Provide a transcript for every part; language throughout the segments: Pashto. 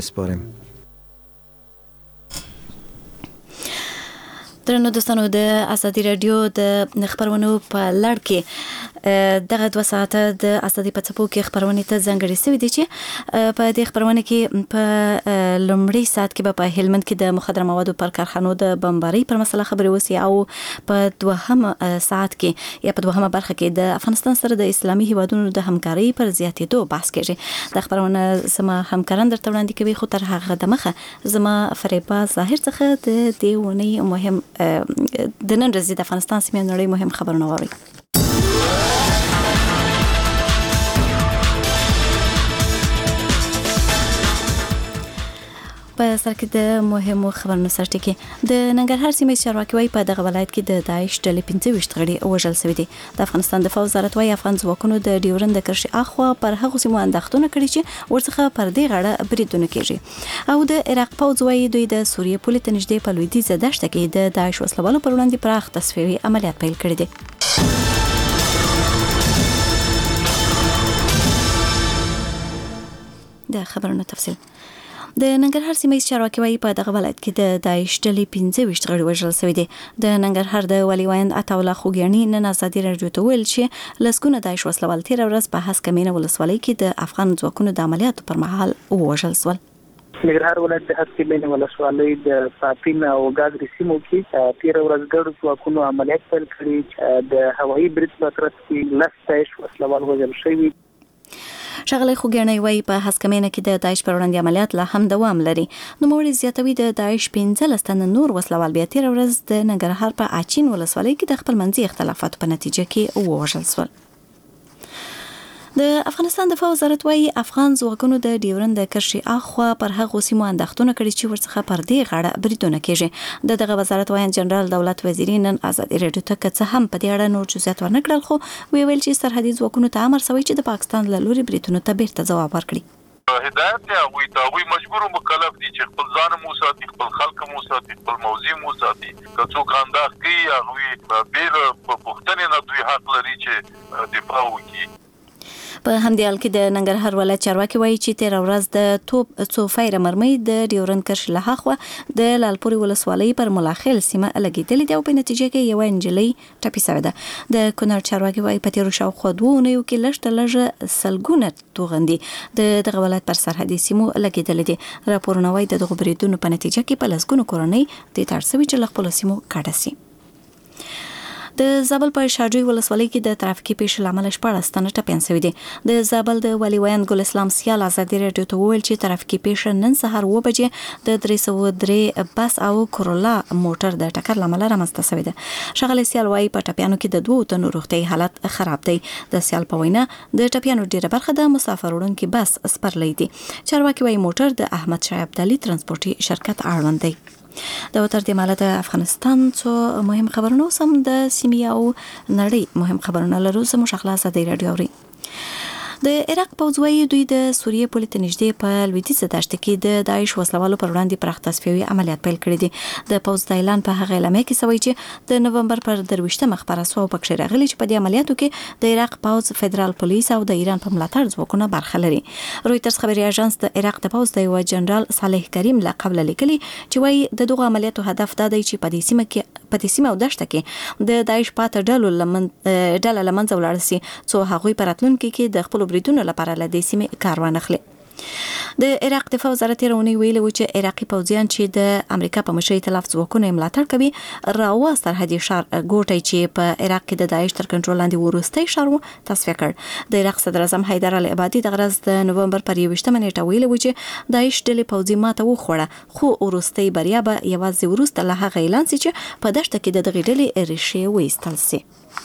سپارم. درنو دوستانو، د ازادي رادیو د خبرونو په لړ کې دغه 2 ساعته د ازادي په څپو کې خبرونه ته ځانګړي شوې دي چې په دې خبرونه کې په لومړي ساعت کې په هلمند کې د مخدر موادو پر کارخانو د بمبارۍ پر مسله خبرې وسی او په دوهم ساعت کې یا په دوهمه برخه کې د افغانستان سره د اسلامي هیوادونو د همکارۍ پر زیاتېدو بحث کېږي. د خبرونه زما همکاران درته وړاندې کوي، خو تر هغه دمخه زما فریبا ظاهر څخه د دې ونې مهم د نن ورځې د افغانستان سیمې نړۍ مهم خبرونه واوري. په سر کې د مهمو خبرونو سره ټکی د ننګرهار سیمې چارواکي وايي په دغه ولایت کې د داعش ډلې 25 غړي وژل شوي دي. د افغانستان دفاع وزارت وايي افغان ځواکونو د ډیورند د کرښې اخوا پر هغو سیمو اندېښنه کړې چې ورڅخه پر دې غاړه بریدونه کېږي. او د عراق پوځ وايي دوی د سوریې پولې ته نږدې په لویدیځه دښته کې د داعش وسلوالو پر وړاندې پراخ تصفیوي عملیات پیل کړي دي. د خبرونو تفصیل. د ننګرهار سیمې چارواکي وايي په دغه ولایت کې د داعش ډلې 25 غړي وژل شوي دي. د ننګرهار د ولي ویند عطاالله خوګیاني نن ازادي رادیو ته ویل چې لسګونه داعش وسلوال تیر ورځ په هسکمینه ولسوالۍ کې د افغان ځواکونو د عملیاتو پر مهال وژل شول. ننګرهار ولایت د هسکمینه ولسوالۍ د پاپین او ګاګری سیمو کې تیر ورځ ګډ ځواکونو عملیات پیل کړي. د هوایي برید په ترڅ کې لس داعش وسلوال وژل شوي. شغله خوګیاني وايي په هسکمینه کې د داعش پر وړاندې عملیات لا هم دوام لري. نو موري زیاتوي د داعش 15 تن نور وسلوال بیا تیر ورځ د ننګرهار په اچین ولسوالۍ کې د خپل منځي اختلافاتو په نتیجه کې ووژل شول. د افغانستان دفاع وزارت وايي افغان ځواکونو د ډیورند د کرښې اخوا پر هغو سیمو اندېښنه کړې چې ورڅخه پر دې غاړه بریدونه کېږي. دغه وزارت وایي جنرال دولت وزیری نن ازادي رادیو ته څه هم په دې اړه نور جزئیات ورنکړل، خو ویل چې سرحدي ځواکونو ته امر شوی چې د پاکستان له لوري بریدونو ته بیرته ځواب ورکړي. هدایت دی او مجبور مکلف دي چې خپل ځان مو ساتي، خپل خلک مو ساتي، خپل موضوع مو ساتي. که څوک انداز کوي هغه بیل په پښتنې نه دوی حق لري چې دفاع وکړي. په همدې حال کې د ننګرهار ولایت چارواکي وايي چې تیر ورځ د توپ څوفیر مرمۍ د ډیورند کرښې له خوا د لالپوري ولسوالۍ پر ملاخیل سیمه لګیدلې ده او په نتیجه کې یو انجلۍ ټپي شوې ده. د کونړ چارواکي وايي په تیر شاوخوا 2 اونیو کې لږ سلګونه توغندي دغه ولایت پر سرحدي سیمو لګیدلې دي. راپورونه وايي د دغه بریدونو په نتیجه کې په لسګونو کورنۍ د تړسوي چې خپل سیمو کډه سي. د زابل په شاجوی ولسوالۍ کې د ترافیکي پیښې لامل 14 تنه ټپیان شوي دي. د زابل د ولي ویند ګل اسلام سیال ازادي رادیو ته ویل چې ترافیکي پیښه نن سهار 9 بجې د 303 بس او کورولا موټر د ټکر لامل رامنځته شوې ده. شغله سیال وايي په ټپیانو کې د 2 تنو روغتي حالت خراب دی. د سیال په وینا د ټپیانو ډیره برخه د مسافر وړونکو بس سپرلې دي. چارواکي وايي موټر د احمد شاه ابدالي ترانسپورتي شرکت اړوند دی. د وتر د ماله د افغانستان څو مهم خبرونه سم د سیمې او نړۍ مهم خبرونه لرو زموږ خلاصه د رادیو اوري. د عراق پوځ وايي دوی د سوریې پولې ته نږدې په لویدیځه دښته کې د داعش وسلوالو پر وړاندې پراخ تصفیوي عملیات پیل کړي دي. د پوځ د اعلان په هغه اعلامیه کې شوی چې د نومبر پر 23 خبره سو پکښې راغلي چې په دې عملیاتو کې د عراق پوځ، فدرال پولیس او د ایران په ملاتړ ځواکونه برخه لري. رويټرز خبري اژانس د عراق د پوځ د یو جنرال صالح کریم له قبل لیکلي چې وايي د دغه عملیاتو هدف دا دی چې په دې سیمه او دښته کې د داعش پاتې ډله لمنځه ولاړ شي څو هغوی په راتلونکي کې د خپل بریدونو لپاره له دې سیمې کار وانخلي. د عراق دفاع وزارت رونی ویلي و چې عراقي پوځیان چې د امریکا په مشرۍ ائتلاف ځواکونو ملاتړ کوي راو سرحدي شهر ګوټي چې په عراق کې د داعش تر کنټرول لاندې ورستی شهر تصفیه کړ. د عراق صدر اعظم حیدر العبادي د غرض د نومبر پر 21 نیټه ویلي و چې داعش ډلې پوځي ماته وخوړه، خو ورستی بریا به یوازې ورسته له هغه اعلان سي چې په دښته کې د دغې ډلې ریښې وایستل سي.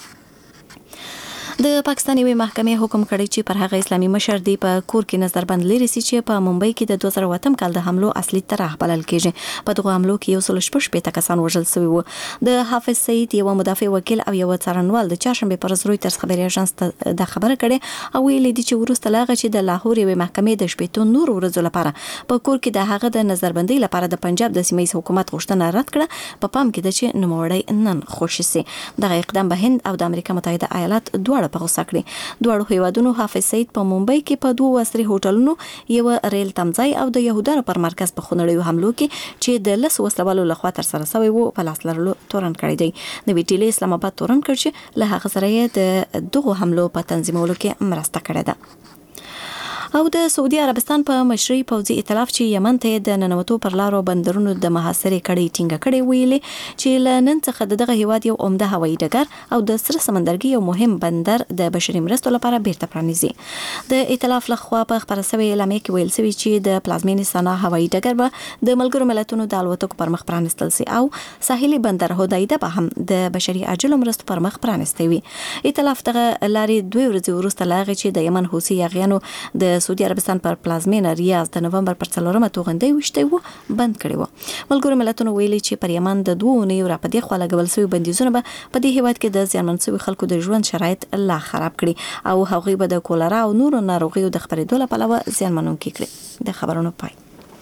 د پاکستاني محکمې حکم کړی چې پر هغه اسلامي مشر دی په کور کې نظربند لري چې په ممبئی کې د 2008 کال د حملو اصلي طرح بلل کېږي. په دغه حملو کې 116 کسان وژل شوي وو. د حافظ سعید یو مدافع وکیل او یو څارنوال د چهارشنبه پر ورځ رويټرز خبري اژانس ته د خبره کړي او ویلي دي چې ورسته لاغه چې د لاهور یو محکمې د شپېتو نور ورځو لپاره په کور کې د هغه د نظربندۍ لپاره د پنجاب د سیمې حکومت غوښتنه رد کړه. په پام کې ده چې نوموړی نن خوشي سي. دغه اقدام به هند او د امریکا متحده ایالات دواړه دواړه په غوسه کړي. دواړو هیوادونو حافظ سعید په ممبئی کې په 2 عصري هوټلونو یو ریل تمځای او د یهودانو پر مرکز په خونړیو حملو کې چې د لس وسلوالو لخوا تر سره شوی وو په لاس لرلو تورن کړی دی. د ویټیلې اسلام آباد تورن کړ چې له هغه سره د دغه حملو په تنظیمولو کې مرسته کړې ده. او د سعودي عربستان په مشري پوځي ائتلاف چې یمن ته د ننوتو پر لارو بندرونو د محاصرې کړي ټینګه کړي ویلي چې لنن څخه دغه هیواد یو عمده هوایي ډګر او د سره سمندرګي یو مهم بندر د بشري مرستو لپاره بیرته پرانیزي. د ائتلاف لخوا په خبره شوی اعلامیه کې ویل شوی چې د پلازمینې سنا هوایي ډګر به د ملګرو ملتونو د الوتکو پر مخ پرانیستل شي او ساحلي بندر هودایده به هم د بشري عاجلو مرستو پر مخ پرانیستي وي. ائتلاف دغه لارې 2 ورځې وروسته لاغې چې د یمن حوثي یاغیانو د سعودي عربستان پر پلازمینه ریاض د نومبر پر 4 توغندۍ وشته وو بند کړي وو. ملګرو ملتونو ویلي چې پر یمن د 2 اونیو را پدې خوا لګول شوی بندیزونه به په دې هیواد کې د ځانمن شوی خلکو د ژوند شرایط لا خراب کړي او هغوی به د کولرا او نورو ناروغیو د خپرېدو لپاره ځانمنونکي کړي. د خبرونو پای.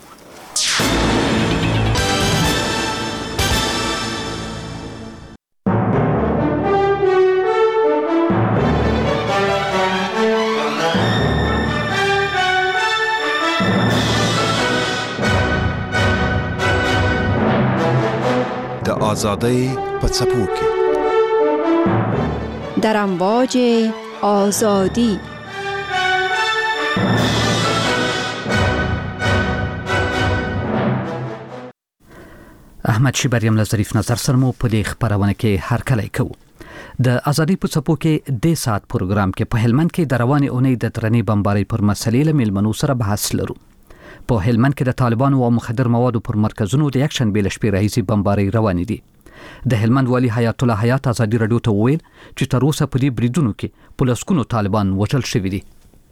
آزادی په څپو کې در امواج آزادی. احمد شیبریم له ظریف نظر سره مو په دې خبرونه کې هرکلی کوو. د آزادی په څپو کې د ساعت پروګرام کې په هلمند کې د روانې اونۍ د درنې بمبارۍ پر مسلې له میلمنو سره بحث لرو. په هلمند کې د طالبانو او مخدر موادو پر مرکزونو د یک شنبه له شپې راهیسې بمبارۍ روانې دي. د هلمند والي حیات الله حیات آزادی رادیو ته وویل چې تر اوسه په دې بریدونو کې په لسګونو طالبان وژل شوي دي.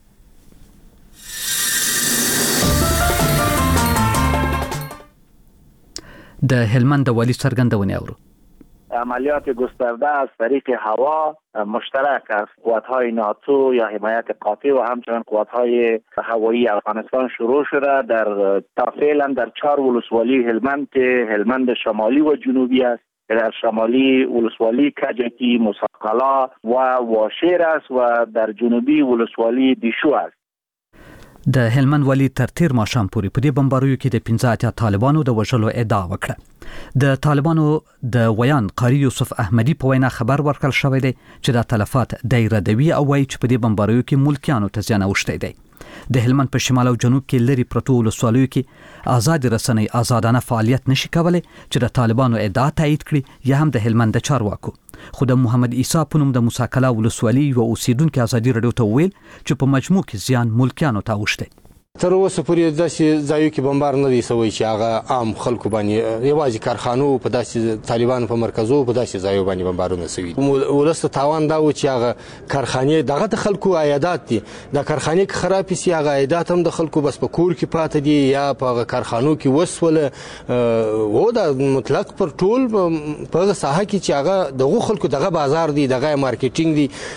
د هلمند د والي څرګندونې اورو. عملیات گسترده از طریق هوا مشترک از قوات‌های ناتو یا حمایت قاطع و همچنین قوات‌های هوایی افغانستان شروع شده تا فعلا در 4 ولسوالی هلمند که هلمند شمالی و جنوبی است. در شمالی ولسوالی کجکی، مساقلا و واشیر است و در جنوبی ولسوالی دیشو است. د هلمند والي تر تیر ماښام پورې په دې بمباریو کې د 15 طالبانو د وژلو ادعا وکړه. د طالبانو د ویان قاری یوسف احمدی په وینا خبر ورکړل شوی دی چې د تلفات دایره دوی او وایي چې په دې بمباریو کې ملکیانو ته زیان اوښتی دی. د هلمند په شمال او جنوب کې لري پرتو ولسوالیو کې آزاد رسنۍ آزادانه فعالیت نشي کولای چې د طالبانو ادعا تایید کړي یا هم د هلمند چارواکو. خو د محمد عیسی په نوم د موسی کلا ولسوالي یو اوسیدونکو آزادی رادیو ته ویل چې په مجموع کې زیان ملکیانو ته اوښتی. تر اوسه پورې داسې ځایو کې بمبار نه دی سوی چې هغه عام خلکو باندې یوازې کارخانو په داسې طالبانو په مرکزو په داسې ځایو باندې بمبارونه سوي. ولسته تاوان دا و چې هغه کارخانې دغه د خلکو عایدات دي. د کارخانې که خراب شي هغه عایدات هم د خلکو بس په کور کې پاتې دي یا په هغه کارخانو کې وسوله و د مطلق پر ټول په هغه ساحه کې چې هغه دغه خلکو دغه بازار دی دغه مارکیټینګ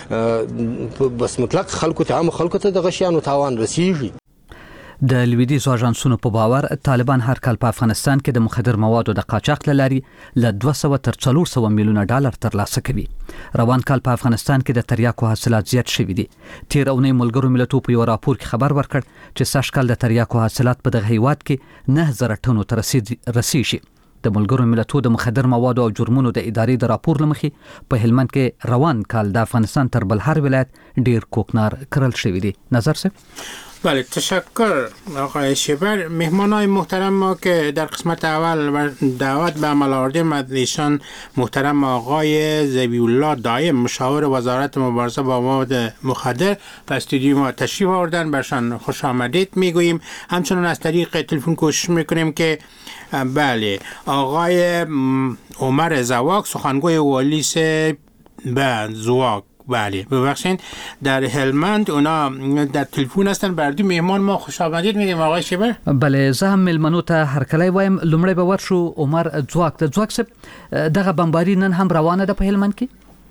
دی بس مطلق خلکو ته عام خلکو ته دغه شیانو تاوان رسیږي. د لویدیځ اژانسونو په باور طالبان هر کال په افغانستان کې د مخدر موادو د قاچاق لاري له 200 تر 400 میلیونه ډالر ترلاسه کوي. روان کال په افغانستان کې د تریاکو حاصلات زیات شوي دي. تیر اونۍ ملګرو ملتونو په یو راپور کې خبر ورکړ چې سږ کال د تریاکو حاصلات په دغه هیواد کې 9000 ټنو ته رسیږي. د ملګرو ملتونو د مخدر موادو او جرمونو د ادارې د راپور لمخې په هلمند کې روان کال د افغانستان تر بل هر ولایت ډیر کوکنار کرل شوی دی. نظر څه؟ بله تشکر آقای شیبر. مهمانای محترم ما که در قسمت اول دعوت به عمل آوردیم از ایشان محترم آقای ذبیح الله دایم مشاور وزارت مبارزه با مواد مخدر به استودیو ما تشریف آوردن. برشان خوش آمدید میگوییم. همچنان از طریق تلفن کوشش میکنیم که بله آقای عمر زواک سخنگوی والیس به زواک بله ببخشید در هلمند اونا در تلفن هستن. بردی مهمان ما خوش آمدید میگیم آقای شیبر. بله زه هم ملمنو ته هرکلی وایم. لومړی به ورشو عمر ځواک ته. ځواک صاحب دغه بمباري نن هم روانه ده په هلمند کې؟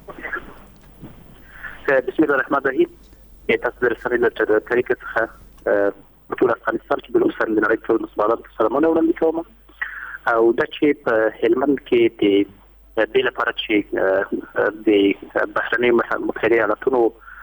بسم الله الرحمن الرحیم. تاسو د رسنۍ له طریقې څخه په ټول افغانستان کې بل سره د نړۍ ټول مسلمانانو ته سلامونه وړاندې کوم. او دا چې په هلمند کې د د لپاره چې د بهرنۍ متحده ایالاتونو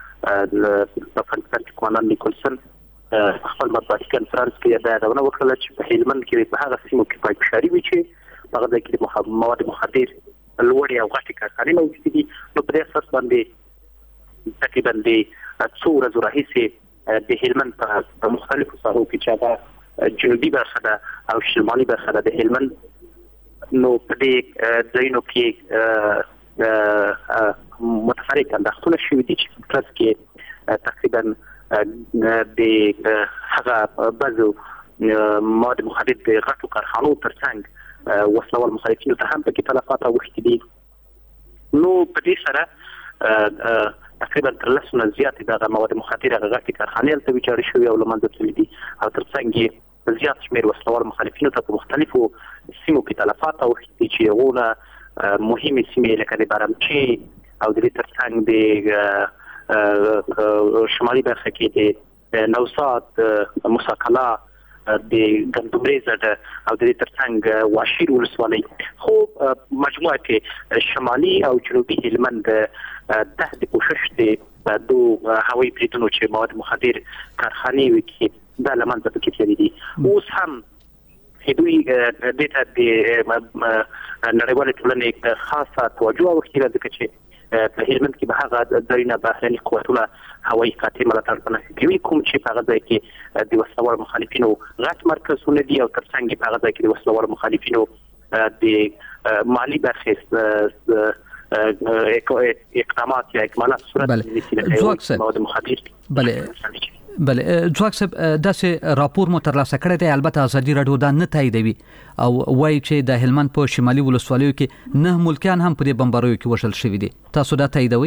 د فرانسې کوماندان نیکولسن خپل مطبوعاتي کنفرانس کې دا یادونه وکړه چې په هلمند کې په هغه سیمو کې پایپشاري وي چې هغه ځای کې مواد مخدر لوړې او غټې کارخانې موجودې دي. نو په دې اساس باندې تقریبا د څو ورځو راهیسې د هلمند په مختلفو ساحو کې چې هغه جنوبي برخه ده او شمالي برخه ده د هلمند، نو په دې ځایونو کې متفرق انداختونه شوي دي چې په ترڅ کې تقریبا د هغه بعضو مواد مخدر د غټو کارخانو ترڅنګ وسلوال مخالفینو ته هم پکې تلفات اوښتي دي. نو په دې سره تقریبا تر 10 نه زیاتې دغه مواد مخدر هغه غټې کارخانې هلته ویجاړې شوي او له منځه تللي دي او ترڅنګ یې زیات شمېر وسلوال مخالفینو ته په مختلفو سیمو کې تلفات اوښتي دي چې هغونه مهمې سیمې لکه د بارمچي او د دې ترڅنګ د شمالي برخه کې د نوساد، موساکلا، د ګندمریزه او د دې ترڅنګ واشیر ولسوالۍ. خو مجموعه کې شمالي او جنوبي هلمند تحت کوشش د دوه هوایي بریدونو چې مواد مخدر کارخانې وي کې دا لمنځه پکې تللي دي. اوس هم دوی د نړیوالې ټولنې خاصه توجه اوښتې ده ځکه چې په هلمند کې به هغه ځایونه بهرني قوتونه هوایي قاطع ملاتړ په نښه کوي کوم چې په هغه ځای کې د وسلوال مخالفینو غټ مرکزونه دي او ترڅنګ په هغه ځای کې د وسلوال مخالفینو د مالی برخې اقدامات یا اکمالات صورت نیسي مواد مخدر. بله ځواک صاحب داسې راپور مو ترلاسه کړی دی، البته ازادي راډیو دا نه تاییدوي او وایي چې د هلمند په شمالي ولسوالیو کې 9 ملکیان هم په دې بمباریو کې وژل شوي دي. تاسو دا تاییدوي؟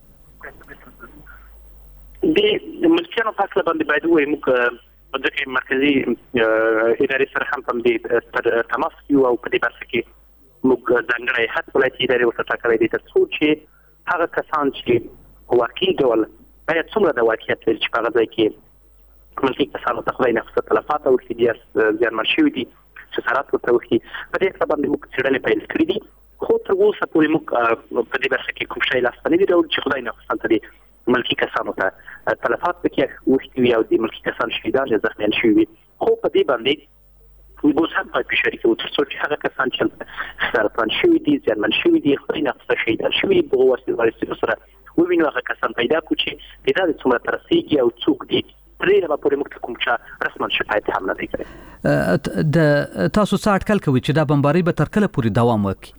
د ملکیانو په اړه باندې باید ووایو موږ د مرکزي ادارې سره هم په دې تماس یو او په دې برخه کې موږ ځانګړی هیئت ولایتي ادارې ورته ټاکلی دی تر څو چې هغه کسان چې واقعي ډول باید څومره د واقعیت لري چې په هغه ځای کې ملکي کسانو ته خدای نفسه تلفات اوښتي دي، زیانمن شوي دي، خسارات ورته اوښتي. په دې اړه باندې موږ څېړنې پیل کړي دي، خو تر اوسه پورې موږ په دې برخه کې کوم شی لاسته نه دي راوړي چې خدای نفسه ته ملکي کسانو ته تلفات پکې اوښتي وي او د ملکي کسان شهیدان یا زخمیان شوي وي. خو په دې باندې موږ هم پایپشاري کوو تر څو چې هغه کسان چې خسارتمن شوي دي، زیانمن شوي دي، خدای نفسه شهیدان شوي دي، دغو وسیلو سره ووینو هغه کسان پیدا کړو چې د دې څومره تر رسیږي او څوک دي. پرې به پورې موږ کوم چا رسما شکایت هم نه دی کړی. د تاسو څه اټکل کوي چې دا بمباري به تر کله پورې دوام وکړي؟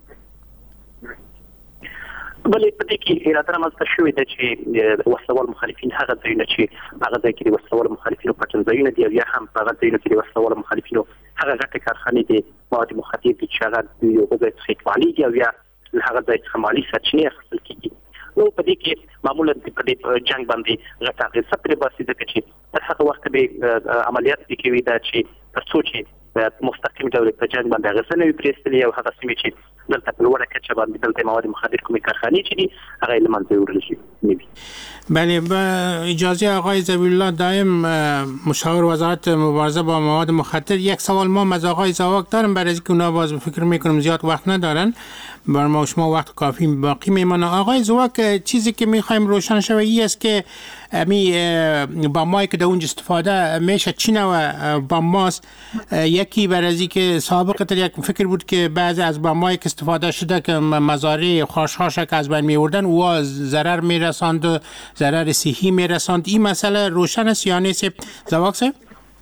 بلې په دې کې اراده رامنځته شوې ده چې وسلوال مخالفین هغه ځایونه چې هغه ځای کې د وسلوال مخالفینو پټن ځایونه دي او یا هم په هغه ځایونو کې د وسلوال مخالفینو هغه غټې کارخانې دي مواد مخدر دي چې هغه د یو ځای څخه اکمالېږي او یا هغه ځای څخه مالي سرچینې اخیستل کېږي. نو په دې کې معمولا په دې جنگ باندې غټه اغېزه پرې باسي ځکه چې تر هغه وخت به عملیات کوي دا چې تر څو چې مستقیم ډول په جنگ باندې اغېزه نه وي پرېستلې او هغه سیمې چې دلته په لوړه کچه باندې دلته مواد مخدر کومې کارخانې چې دي هغه له منځه وړل شي نه وي. بله، با اجازه آقای ذبیح الله دائم مشاور وزارت مبارزه با مواد مخدر، یک سوال ما از آقای زاواک دارم برای اینکه اونا باز فکر میکنم زیاد وقت ندارن، بر ما شما وقت کافی باقی میمونه. آقای زاواک چیزی که میخوایم روشن شود این است که بمبایی که در اونجا استفاده میشه چی نوع بمباست. یکی بر از اینکه سابقه تر یک فکر بود که بعضی از بمبایی که استفاده شده که مزارع خاشخاش که از بین میوردن او ضرر میرساند، ضرر صحی میرساند. این مسئله روشن است یا نیست زاواک صاحب؟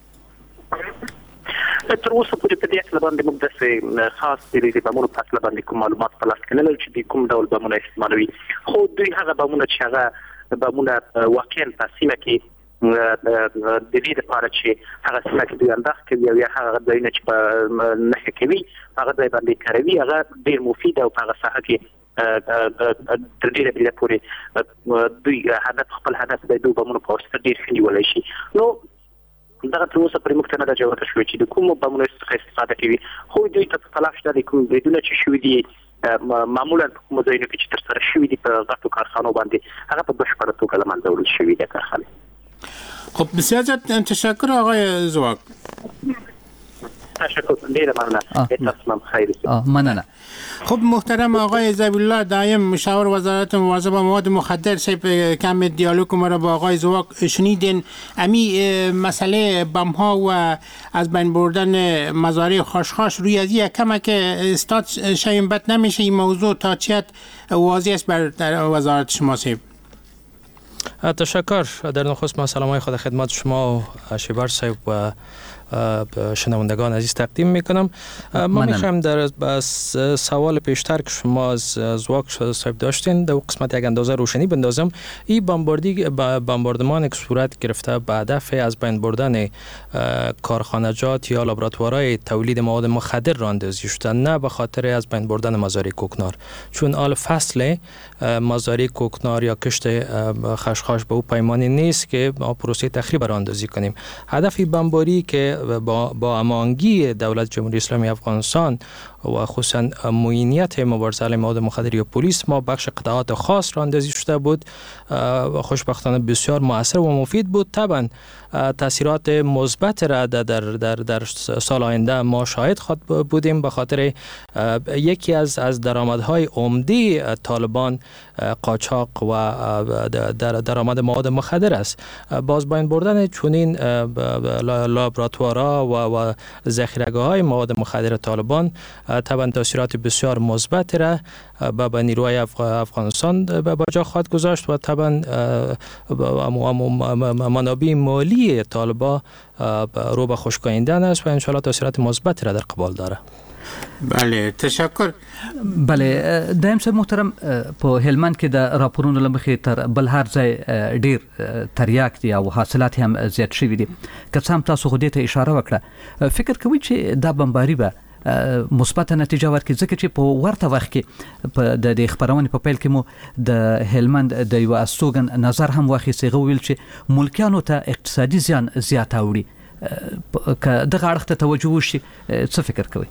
تر اوسه پورې په دې اړه باندې موږ د خاص د بمونو په اړه باندې کوم معلومات په لاس کې نه لرو چې د کوم ډول بمونه استعمالوي. خو دوی هغه بمونه چې هغه بمونه واقعا په سیمه کې د دې لپاره چې هغه سیمه کې دوی انداز کوي او یا هغه ځایونه چې په نښه کوي هغه ځای باندې کاروي، هغه ډېر مفید او په هغه ساحه کې تر ډېره بریده پورې دوی خپل هدف د دوی بمونو په واسطه ډېر ښه نیولی شي. نو دغه تر اوسه پرې موږ ته نه ده جوته شوې چې د کومو بمونو څخه استفاده کوي. خو دوی ته په تلاش ده د کوم بریدونه چې شوي دي معمولا په کومو ځایونو کې چې ترسره شوي دي په غټو کارخانو باندې هغه په بشپړه توګه له منځه وړل شوي دي کارخانې. خب بسیار تشکر آقای زاواک. تشکر ډیر مننه تاسو خیر مننه. خب محترم آقای ذبیح‌الله دایم مشاور وزارت مواظب مواد مخدر صاحب کم دیالوگ ما را با آقای زواق شنیدین. امی مسئله بم ها و از بین بردن مزارع خاشخاش روی از یک کمه که استاد شایم بد نمیشه این موضوع تا چیت واضح است بر وزارت شما صاحب؟ تشکر. در نخست ما سلامای خود خدمت شما و شیبر صاحب و شنوندگان عزیز تقدیم میکنم. ما میخوایم در سوال پیشتر که شما از زواق صاحب داشتین در قسمت یک اندازه روشنی بندازم. این بمباردمان که صورت گرفته به هدف از بین بردن کارخانجات یا لابراتوارهای تولید مواد مخدر راه اندازی شده، نه به خاطر از بین بردن مزارع کوکنار، چون آل فصل مزارع کوکنار یا کشت خشخاش به او پیمانی نیست که ما پروسه تخریب راه اندازی کنیم. هدف بمباری که با امانگی دولت جمهوری اسلامی افغانستان و خصوصا معینیت مبارزه علیه مواد مخدر یا پلیس ما بخش قطعات خاص را اندازی شده بود. خوشبختانه بسیار مؤثر و مفید بود. طبعا تاثیرات مثبت را در سال آینده ما شاهد بودیم، به خاطر یکی از درآمدهای عمده طالبان قاچاق و درآمد مواد مخدر است. باز بین بردن چنین لابراتوارها و ذخیره‌گاه‌های مواد مخدر طالبان طبعا تاثیرات بسیار مثبت را به نیروهای افغانستان به جا خواهد گذاشت و طبعا منابع مالی طالبان رو به خشک آیندن است و انشالله تاثیرات مثبت را در قبال داره. بله تشکر. بله دایم صاحب محترم، په هلمند کې د راپورونو لمخې تر بل هر ځای ډیر تریاک دي او حاصلات هم زیات شوي دي. که څه هم تاسو خو دې ته اشاره وکړه، فکر کوئ چې دا بمباري به مثبت نتیجه ورکړي؟ ځکه چې په ورته وخت کې د خبرونې په پیل کې مو د هلمند د یو استوګن نظر هم واخیست، هغه ویل چې ملکیانو ته اقتصادي زیان زیات اوړي. که دغه اړخ ته توجه وشي څه فکر کوئ؟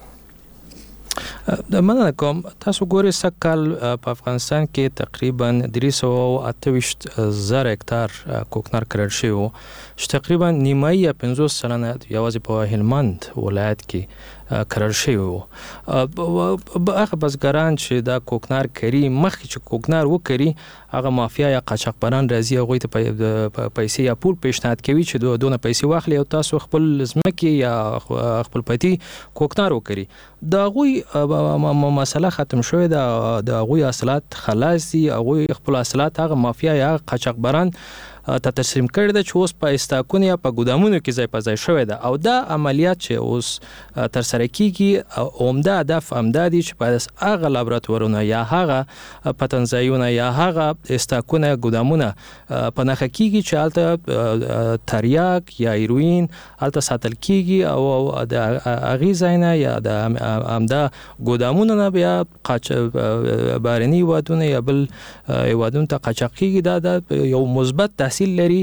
مننه کوم. تاسو ګورئ سږ کال په افغانستان کې تقریبا 328,000 هکتار کوکنار کرل شوی و چې تقریبا نیمایي یا 50 سلنه یوازې په هلمند ولایت کې کرل شوی و. هغه بزګران چې دا کوکنار کري، مخکې چې کوکنار وکري هغه مافیا یا قاچاقبران راځي هغوی ته پیسې یا پول پیشنهاد کوي چې دونه پیسې واخلي او تاسو خپل ځمکې یا خپل پټي کوکنار وکري. د هغوی مسله ختم شوې ده، د هغوی حاصلات خلاص دي، هغوی خپل حاصلات هغه مافیا یا قاچاقبران ته تسلیم کړی ده چې اوس په استاکونو یا په ګودامونو کې ځای په ځای شوی ده. او دا عملیات چې اوس ترسره کیږي عمده هدف همدا دی چې په هغه لابراتوارونه یا هغه پتنځایونه یا هغه استاکونه ګودامونه په نښه کیږي چې هلته تریاک یا هیروین هلته ساتل کیږي او د هغې ځای نه یا د همدا ګودامونو نه بیا بهرني هیوادونه یا بل هیوادونو ته قاچاق کیږي. دا یو مثبت تحصیل لري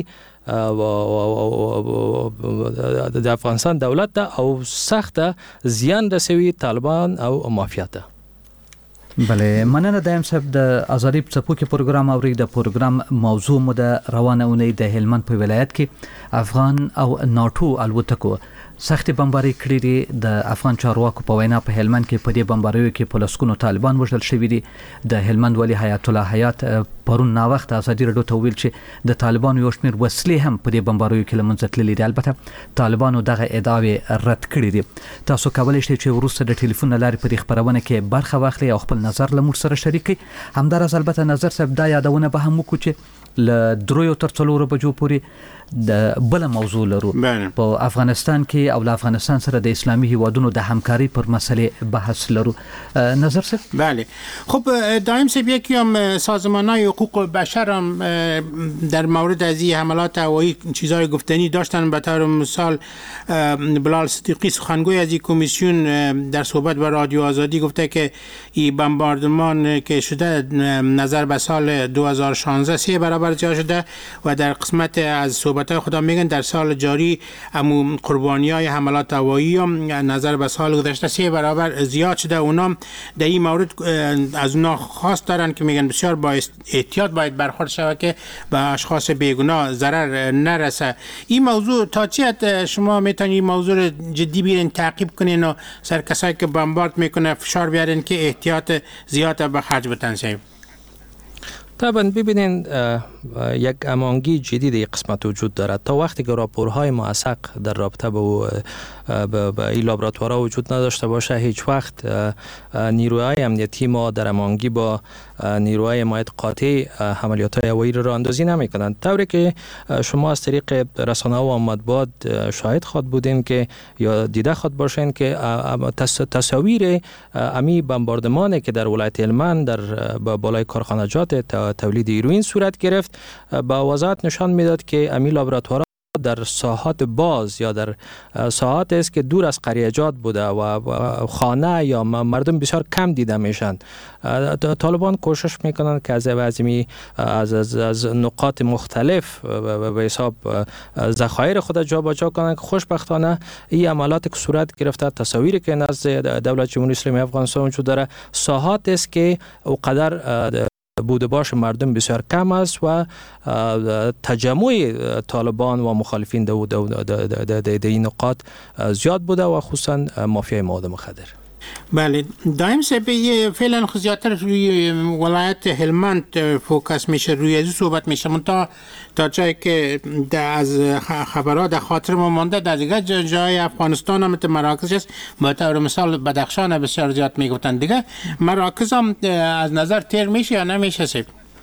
د افغانستان دولت ته او سخته زیان رسوي طالبان او مافیا ته. بله مننه دایم صاحب. د ازادي په څپو کې پروګرام اوري. د پروګرام موضوع مو د روانه اونۍ د هلمند په ولایت کې افغان او ناټو الوتکو سخت بمباري کړې دي. د افغان چارواکو په وینا په هلمند کې په دې بمباریو کې په لسګونو طالبان وژل شوي دي. د هلمند والي حیات الله حیات پرون ناوخت ازادي راډیو ته ویل چې د طالبانو یو شمېر وسلې هم په دې بمباریو کې له منځه تللي دي. البته طالبانو دغه ادعاوې رد کړې دي. تاسو کولی شئ چې وروسته د ټلیفون له لارې په دې خپرونه کې برخه واخلئ او خپل نظر له موږ سره شریک کړئ. همداراز البته نظر صاحب دا یادونه به هم وکړو چې له 3 تر 4 بجو پورې د بل موضوع لرو په افغانستان کې او له افغانستان سره د اسلامي هیوادونو د همکاري پر مسئله بحث لرو. نظر صاحب؟ بله خب دایم صاحب یکی هم سازمان‌های حقوق بشر هم در مورد از این حملات هوایی چیزای گفتنی داشتن. به طور مثال بلال صدیقی سخنگوی از این کمیسیون در صحبت با رادیو آزادی گفته که این بمباردمان که شده نظر به سال 2016 3 برابر زیاد شده و در قسمت از صحبت‌های خدا میگن در سال جاری قربانی‌های حملات هوایی هم نظر به سال گذشته 3 برابر زیاد شده. اونا در این مورد از اونا خواست دارن که میگن بسیار با احتیاط باید برخورد شود که به اشخاص بیگناه ضرر نرسه. این موضوع تا چه حد شما میتونید این موضوع رو جدی بیارین تعقیب کنین و سر کسایی که بمبارد میکنه فشار بیارین که احتیاط زیاد به خرج بتن شیم؟ طبعا ببینین یک امانگی جدید این قسمت وجود دارد. تا وقتی که راپورهای موثق در رابطه با این لابراتوارها وجود نداشته باشه، هیچ وقت نیروهای امنیتی ما در امانگی با نیروهای حمایت قاطع عملیات هوایی را اندازی نمی کنند. طوری که شما از طریق رسانه و مطبوعات شاهد خود بودین که یا دیده خود باشین که تصاویر امی بمباردمانی که در ولایت هلمند در بالای کارخانجات تولید هیروئین صورت گرفت با وضاحت نشان میداد که امی لابراتوارها در ساحات باز یا در ساحات است که دور از قریجات بوده و خانه یا مردم بسیار کم دیده میشن. طالبان کوشش میکنند که از نقاط مختلف به حساب ذخایر خود جابجا کنند که خوشبختانه این عملیات که صورت گرفته، تصاویری که نزد دولت جمهوری اسلامی افغانستان وجود داره، ساحات است که اوقدر بوده باش مردم بسیار کم است و تجمع طالبان و مخالفین در این نقاط زیاد بوده و خصوصا مافیای مواد مخدر. بله، دائم سبیه فعلا زیادتر روی ولایت هلمند فوکس میشه، روی از صحبت میشه. من تا جایی که از خبرات در خاطر ما مانده در دیگه جای افغانستان هم مراکز است، به طور مثال بدخشان بسیار زیاد میگفتن. دیگه مراکز هم از نظر تیر میشه یا نمیشه سیب؟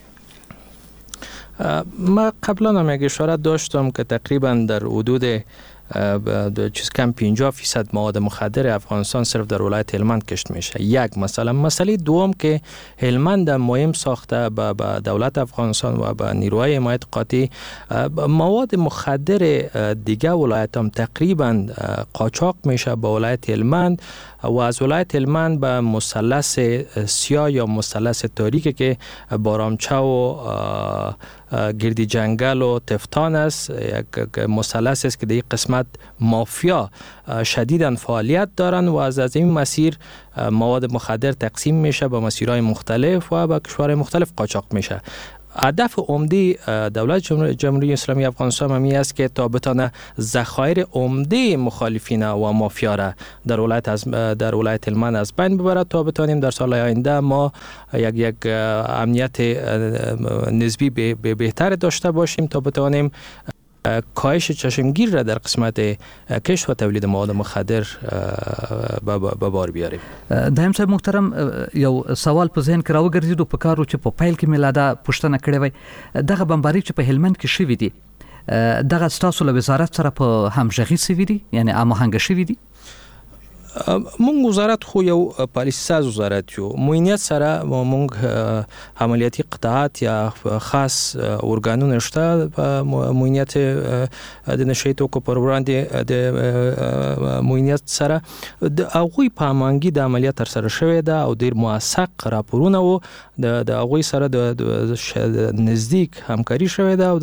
ما قبلا هم یک اشاره داشتم که تقریبا در حدود کم 50% مواد مخدر افغانستان صرف در ولایت هلمند کشت میشه. یک مسئله دوم که هلمند مهم ساخته به دولت افغانستان و به نیروهای حمایت قاطع، مواد مخدر دیگه ولایت هم تقریبا قاچاق میشه به ولایت هلمند و از ولایت هلمند به مثلث سیاه یا مثلث تاریکی که بارامچه و گردی جنگل و تفتان است، یک مثلث است که در این قسمت مافیا شدیداً فعالیت دارند و از این مسیر مواد مخدر تقسیم میشه به مسیرهای مختلف و به کشورهای مختلف قاچاق میشه. هدف عمده دولت جمهوری اسلامی افغانستان همی است که تا بتانه ذخایر عمده مخالفین و مافیا را در ولایت هلمند از بین ببرد تا بتانیم در سال آینده ما یک امنیت نسبی بهتر داشته باشیم، تا بتانیم کاهش چشمگیر را در قسمت کشت و تولید مواد مخدر به بار بیاریم. دایم صاحب محترم، یو سوال په ذهن کې راوګرځېدو په کار چې په پیل کې میلاده پوښتنه کړې وای، دغه بمباري چې په هلمند کې شوې دي دغه ستاسو له وزارت سره په همغږي شوي دي، یعنی هماهنګ شوي دي؟ مونږ وزارت خو یو پالیسی ساز وزارت یو، موینیت سره مونږ عملیاتي قطاعات یا خاص ارګانونه شته په موینیت د نشي توکو پر وړاندې د موینیت سره د هغوی په امانګي د عملیات تر سره شوې ده او ډیر موثق راپورونه وو د هغوی سره د نزدیک همکاري شوې ده او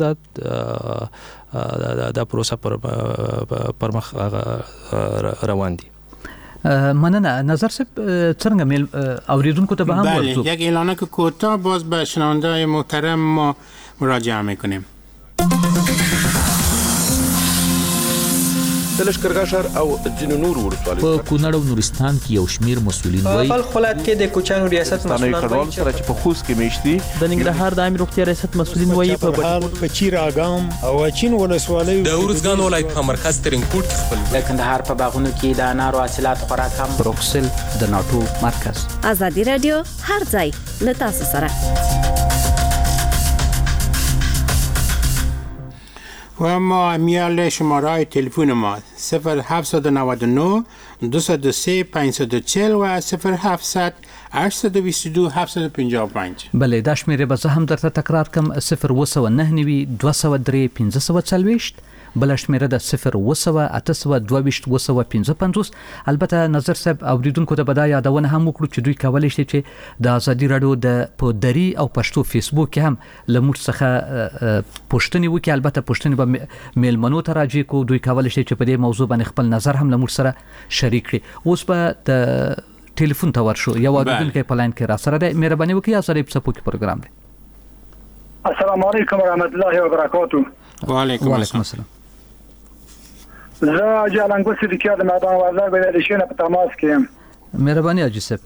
د پروسه پر مخ روان دي. مننه. نظر صاحب څنګه میل اوریدونکو ته به هم ورزو؟ یک اعلانه که کوتاه باز به شنونده‌های محترم ما مراجعه میکنیم. د لشکرګاه ښار او ځینو نورو ولسوالیو په کونړ او نورستان کې یو شمیر مسؤلین وایي په خپل ولایت کې د کوچانو ریاست مسؤلین وایي چې په خوست کې میشتي د ننګرهار د عامه روغتیا ریاست مسؤلین وایي په چیر اګام او چین ولسوالیو د اورزګان ولایت په مرکز ترنګپورټ کې خپل د کندهار په باغونو کې د انارو حاصلات خوراک هم بروکسل د ناتو مرکز. ازادي رادیو هر ځای له تاسو سره. و ما میال شماره تلفن ما 0799 203 540 و 0700 822 755. بله، دا شمیره به زه هم درته تکرار کم 0999 203 540. بل شمیره د 02822 البته نظر صاحب اوریدونکو ته بدا یادونه هم وکړو چې دوی کولای شي چې د ازادي رادیو د پودری او پښتو فیسبوک کې هم لموږ څخه پوښتنې وکړي. البته پوښتنې به میلمنو ته راځي کو دوی کولای شي چې په دې موضوع باندې خپل نظر هم لموږ سره شریک کړي. اوس به د ټلیفون ته ورشو. یو اوریدونکو په لاین کې را سره ده، مهرباني وکړئ ازادي په پروګرام دی. السلام علیکم ورحمت الله وبرکاته. وعلیکم السلام. زه جالنګو صدیقی د میدان وزیر بلدیشین په تماس کې یم. مهرباني حاجی صاحب.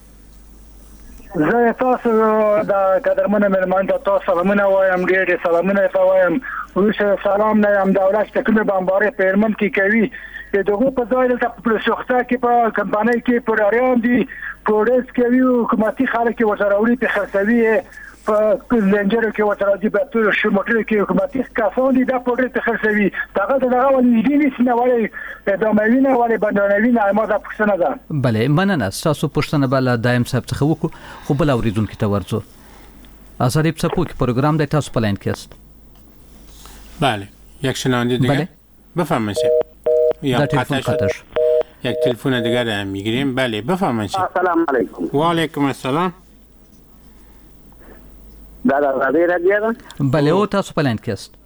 زه تاسو د قدرمنو مېلمانو ته تاسو سلامونه وایم، ډېر سلامونه وایم. وروسته سلام نه یم دولت چې کومه بمباري په هلمند کې کوي دغه په ځای دلته په سوخته کې په کمپانۍ کې پروګرام دي پروډکټ کوي حکومتي خلک ورسره وړي په خرڅوي په لنجر کې ورسره دي په ټول شموټر کې حکومتي کسان دي دا پروډکټ خرڅوي دغه ولې دي نشي ولې د مېوینه ولې باندې ما دا پښتنه ده. بله مننه تاسو پښتنه بل دایم صاحب څخه وکړو خو بل اوریدونکو ته ورځو. آزادی پسپوک پروگرام د تاسو پلان کې است. بله یک شنونده دیگه بفرمایید. یا تلفن یک تلفن دیگر میگیریم. بله بفرمایید. السلام علیکم. و علیکم السلام. دا رادیو ده؟ بله او تاسو پلان کې است.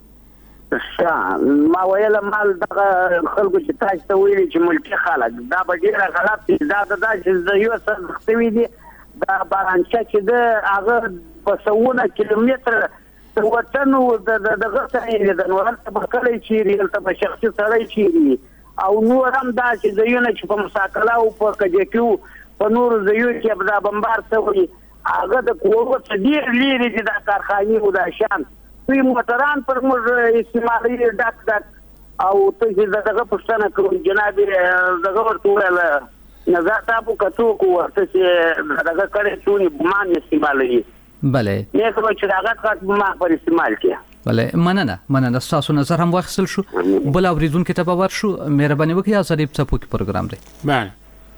ما ویل مال دغه خلکو چې تاسو ته ویلي چې ملکی خلک دا به ډیره غلط دي دا چې د یو څه مختوي دي دا بارانچه چې د هغه په سوونه کیلومتر وطن دغه څه د نور ته بکلې چیرې دلته په شخصي سړی چیرې او نور هم دا چې د یو نه چې په مساکله او په کجکیو په نور زیو کې دا بمبار شوی هغه د کوو څخه ډیر لري چې دا کارخانه و دا شان وی موټران پر موږ استعمالي ډاک او ته چې دغه پښتنه کوم جناب دغه ورته ویل نظر تاسو کتو کو ورته چې دغه کړي ټونی ګمان استعمالي. بله نه کوم چې دغه کار ما پر استعمال کړه. بله مننه تاسو نظر هم واخیستل شو. بل اوریدونکو ته به ورشو. مهرباني وکړئ آزادی پسپوک پروګرام دی. بله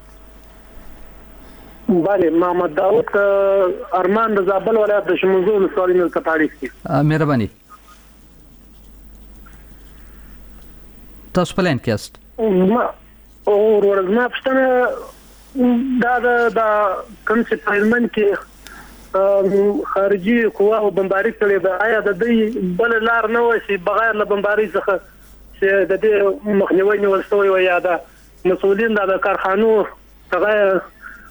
بله محمد داود ارمان د زابل ولایت د شمزون سوالینو ته تاریخ کی مهرباني تاسو پلان کې است. او ورځما پښتنه دا کوم چې پرلمان کې خارجي قوا او بمباري کړي دا آیا د دې بل لار نه وشي بغیر له بمباري څخه چې د دې مخنیوي نیول شوی و یا د مسؤلین د کارخانو څنګه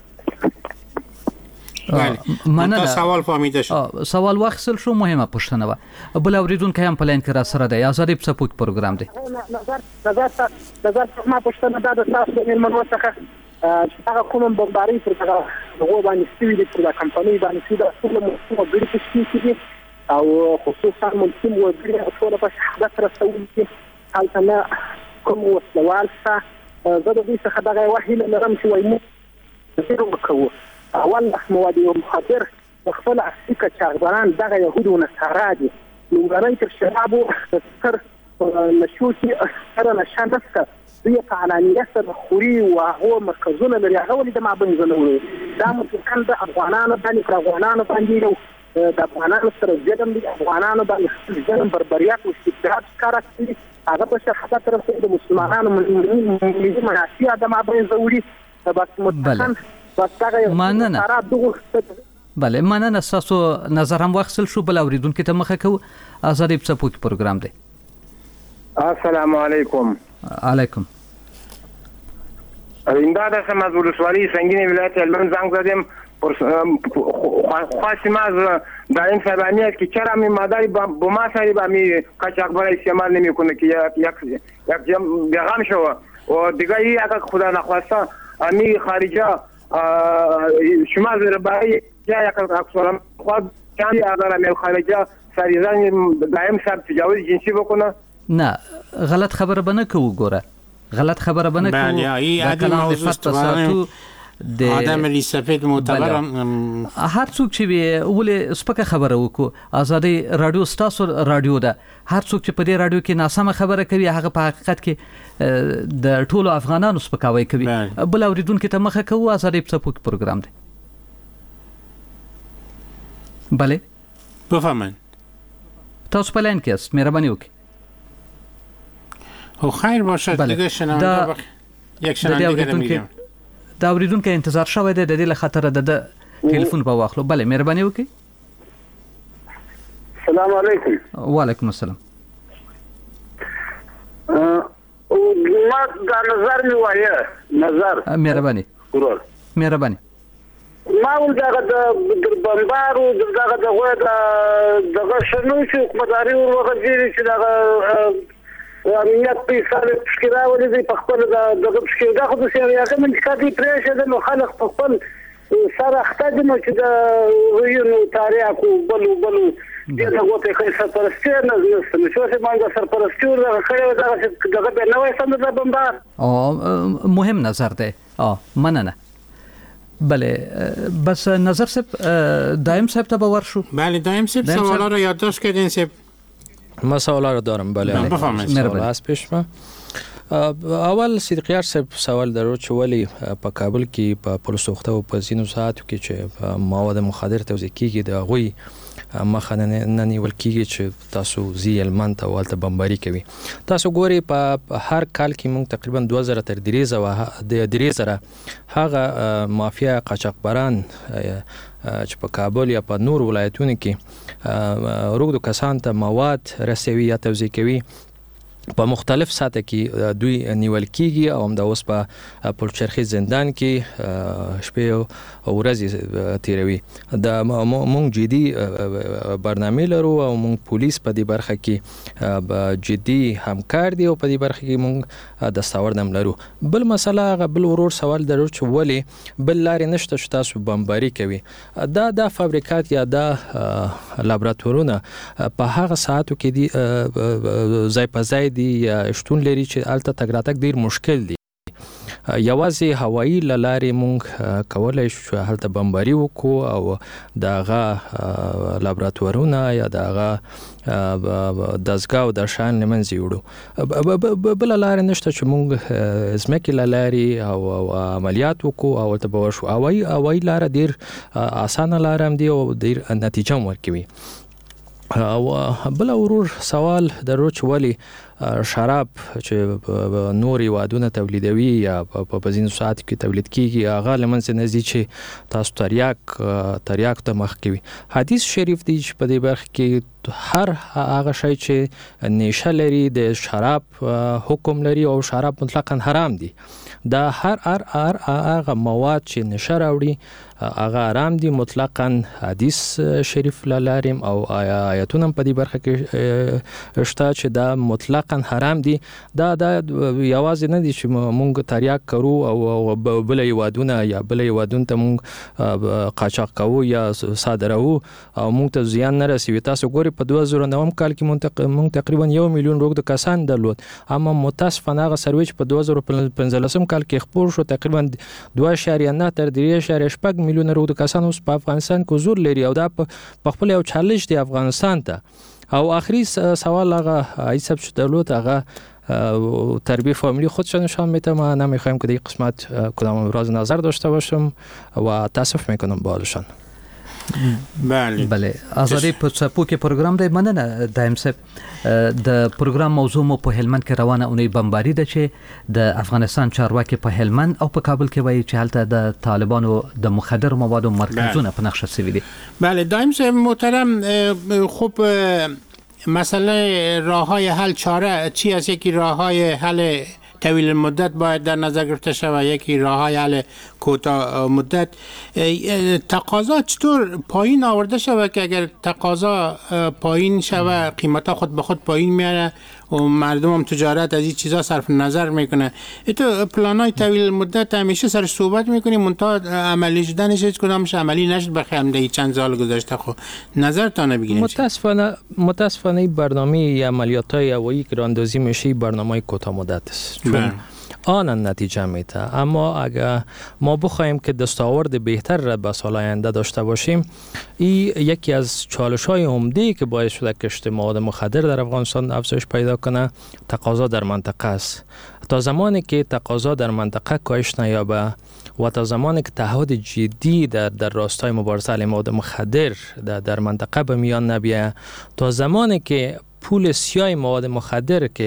مننه سوال فهمیده شد. سوال واخیستل شو. مهمه پوښتنه و. بل اوریدونکو هم پلان کې را سره دی. آزادی پسپوک پروګرام دی. نظر ما پوښتنه دا د تاسو د ملمنو څخه چې هغه کوم بمباري پر هغه باندې ستوي دي پر کمپنۍ باندې دا ټول مو ګډ کېږي دي او خصوصا ملتم و ګډ ټول په حدث رسول دي حالت نه کوم وسلوال څه زه د دې څخه دغه وحی لرم چې وایي نو وکړو اول مواد مخدر خپل افریقا چاغبران دغه يهود و نصارا دي نو غوړی تر شرابو تر نشوتي سره نشان دسته دوی په علانیه سره خوري او هغه مرکزونه لري هغه ولې د ما بنځلو دا ممکن د افغانانو باندې د افغانانو سره ځدم دي افغانانو باندې ځدم بربریات او استبداد ښکارا کوي هغه په شخصه طرف د مسلمانانو ملي مناسبه د ما بنځوري بس متکن مننه. بله مننه تاسو نظر هم واخیستل شو. بل اوریدونکو ته مخه کو. آزادی پسپوک پروګرام دی. السلام علیکم. علیکم. ایندا د سمزول سوالي څنګه ولایت هلمند زنګ زدم خاصی ماز در این سرانیت که چرا می مادری با ما سری با می کچاک برای استعمال نمی کنه که یک بیغام شو و دیگه ای اگر خدا نخواسته امی خارجه شما زیر برای یا یک اکسورم خود چندی اگر امی خارجه سریزان دایم سر تجاوز جنسی بکنه نه غلط خبر بنه که و گوره غلط خبر بنه که و در کلام فت د آدم علی سفید معتبر هر څوک چې ولې سپکه خبره وکړو آزادی رادیو ستاسو رادیو ده هر څوک چې په دې رادیو کې ناسمه خبره کوي هغه په حقیقت کې د ټولو افغانانو سپکاوی کوي بل اوریدونکو ته مخه کوو آزادی په سپوک پروګرام دی بله بفهمن تاسو پلان کې است مهرباني وکړئ او خیر باشد دیگه شنونده یک شنونده میگم دا اوریدونکو انتظار شوی دی د دې لخاطر د ټلیفون په واخلو بله مهرباني وکړئ السلام علیکم وعلیکم السلام ما دا نظر می وایه نظر مهرباني ورور مهرباني ما ول د بمبارو دغه دغه شنو چې مداري ورغځي چې دغه امنیت په حساب تشکیل ولې په خپل دغه تشکیل دا خو د سیاست من کدي پرېشه د خلک په خپل سره اخته مو چې د ویونو تاریخ بلو دغه وته خې سرپرستی نه نشته شو چې مانګه سرپرستی ورغه دغه به نوې سم د بمبار او مهم نظر ده مننه بله بس نظر صاحب دایم صاحب ته باور شو بله دایم صاحب سوالا رو یادداشت کردین صاحب ما سوالا رو دارم بله بفرمایید از پیش ما اول صدیقیار صاحب سوال درو چې ولی په کابل کې په پولیسو وخت او په زینو ساعتو کې چې مواد مخدر توزیع کیږي د غوي مخه نه نیول کیږي چې تاسو زی المنت او ولته بمباری کوي تاسو ګوري په هر کال کې موږ تقریبا 2000 تر 3000 هغه مافیا قاچاقبران چې په کابل یا په نور ولایتونو کې روغدو کسان ته مواد رسوي یا توزیع کوي په مختلف ساعته کې دوی نیول کیږي او هم د اوس په پلچرخي زندان کې شپه او ورځې تیروي د مونږ جدي برنامه لرو او مونږ پولیس په دې برخه کې جدي همکار دي او په دې برخه کې مونږ دستاورد هم لرو بل مسله بل ورور سوال درو چې ولی بل لارې نشته چې تاسو بمباری کوي دا فابریکات یا دا لابراتورونه په هغه ساعتو کې دي ځای په ځای یا شتون لري چې الته تګ راتګ ډیر مشکل دي یوازې هوایی لارې مونږ کولای شو هلته بمباری وکړو او دغه لابراتورونه یا دغه دزګاو د شان لمنځي وړو بل لارې نشته چې مونږ زمکه لارې او عملیات وکړو او ته به شو هوایی لار ډیر اسانه لار هم دی او ډیر نتیجه ورکوي او بل ورور سوال درو چې ولی شراب چې نوري وادونه تولیدوي یا په ځینو ساعت کې تولید کیږي هغه لمنځه نزي چې تاسو تریاک ته مخ کوي حدیث شریف دی چې په دې برخه کې هر هغه شی چې نشه لري د شراب حکم لري او شراب مطلقاً حرام دي دا هر هغه مواد چې نشه راوړي هغه حرام دي مطلقاً حدیث شریف لاریم او آیاتونه په دې برخه کې شته چې دا مطلقاً حرام دي دا یوازې نه دي چې مونږ تریاک کرو او بل یوادونه یا بل یوادون ته مونږ قاچاق کوو یا صادرو او مونږ ته زیان نه رسوي تاسو ګوري په 2009 کال کې مونږ تقریبا 1 میلیون روغ د کسان درلود اما متاسفانه هغه سرویچ په 2015 کال کې خپور شو تقریبا 2.9 تر 3.8 میلیون روغ د کسان اوس په افغانستان کې حضور لري او دا په خپل یو چالش دی افغانستان ته او آخری سوال هغه ایسب شده دولت هغه تربیه فامیلی خودشان نشان میده ما نمیخوایم که در قسمت کدام ابراز نظر داشته باشم و تاسف میکنم با حالشان بله آزادی په څپو کې پروګرام دی مننه دایم صاحب د پروګرام موضوع مو په هلمند کې روانه اونۍ بمباری ده چې د افغانستان چارواکي په هلمند او په کابل کې وایي چې هلته د طالبانو د مخدر موادو مرکزونه په نقشه شوي دي بله دایم صاحب محترم خوب مسئله راههای حل چاره چی است یکی راههای حل طویل مدت باید در نظر گرفته شود یکی راههای حل کوتاه مدت تقاضا چطور پایین آورده شود که اگر تقاضا پایین شود قیمتا خود به خود پایین میاره و مردم هم تجارت از این چیزا صرف نظر میکنه تو پلانای طویل مدت همیشه سر صحبت میکنیم منتها عملی شدنش هیچ کدامش عملی نشد بخیر ده چند سال گذشته خب نظرتان بگین متاسفانه برنامه عملیات‌های هوایی که راندازی میشه برنامه کوتاه مدت است چون آن نتیجه میده اما اگر ما بخوایم که دستاورد بهتر را به سال آینده داشته باشیم این یکی از چالش‌های عمده که باعث شده کشت مواد مخدر در افغانستان افزایش پیدا کنه تقاضا در منطقه است تا زمانی که تقاضا در منطقه کاهش نیابه و تا زمانی که تعهد جدی در راستای مبارزه علیه مواد مخدر در منطقه به میان نبیه تا زمانی که پول سیاه مواد مخدر که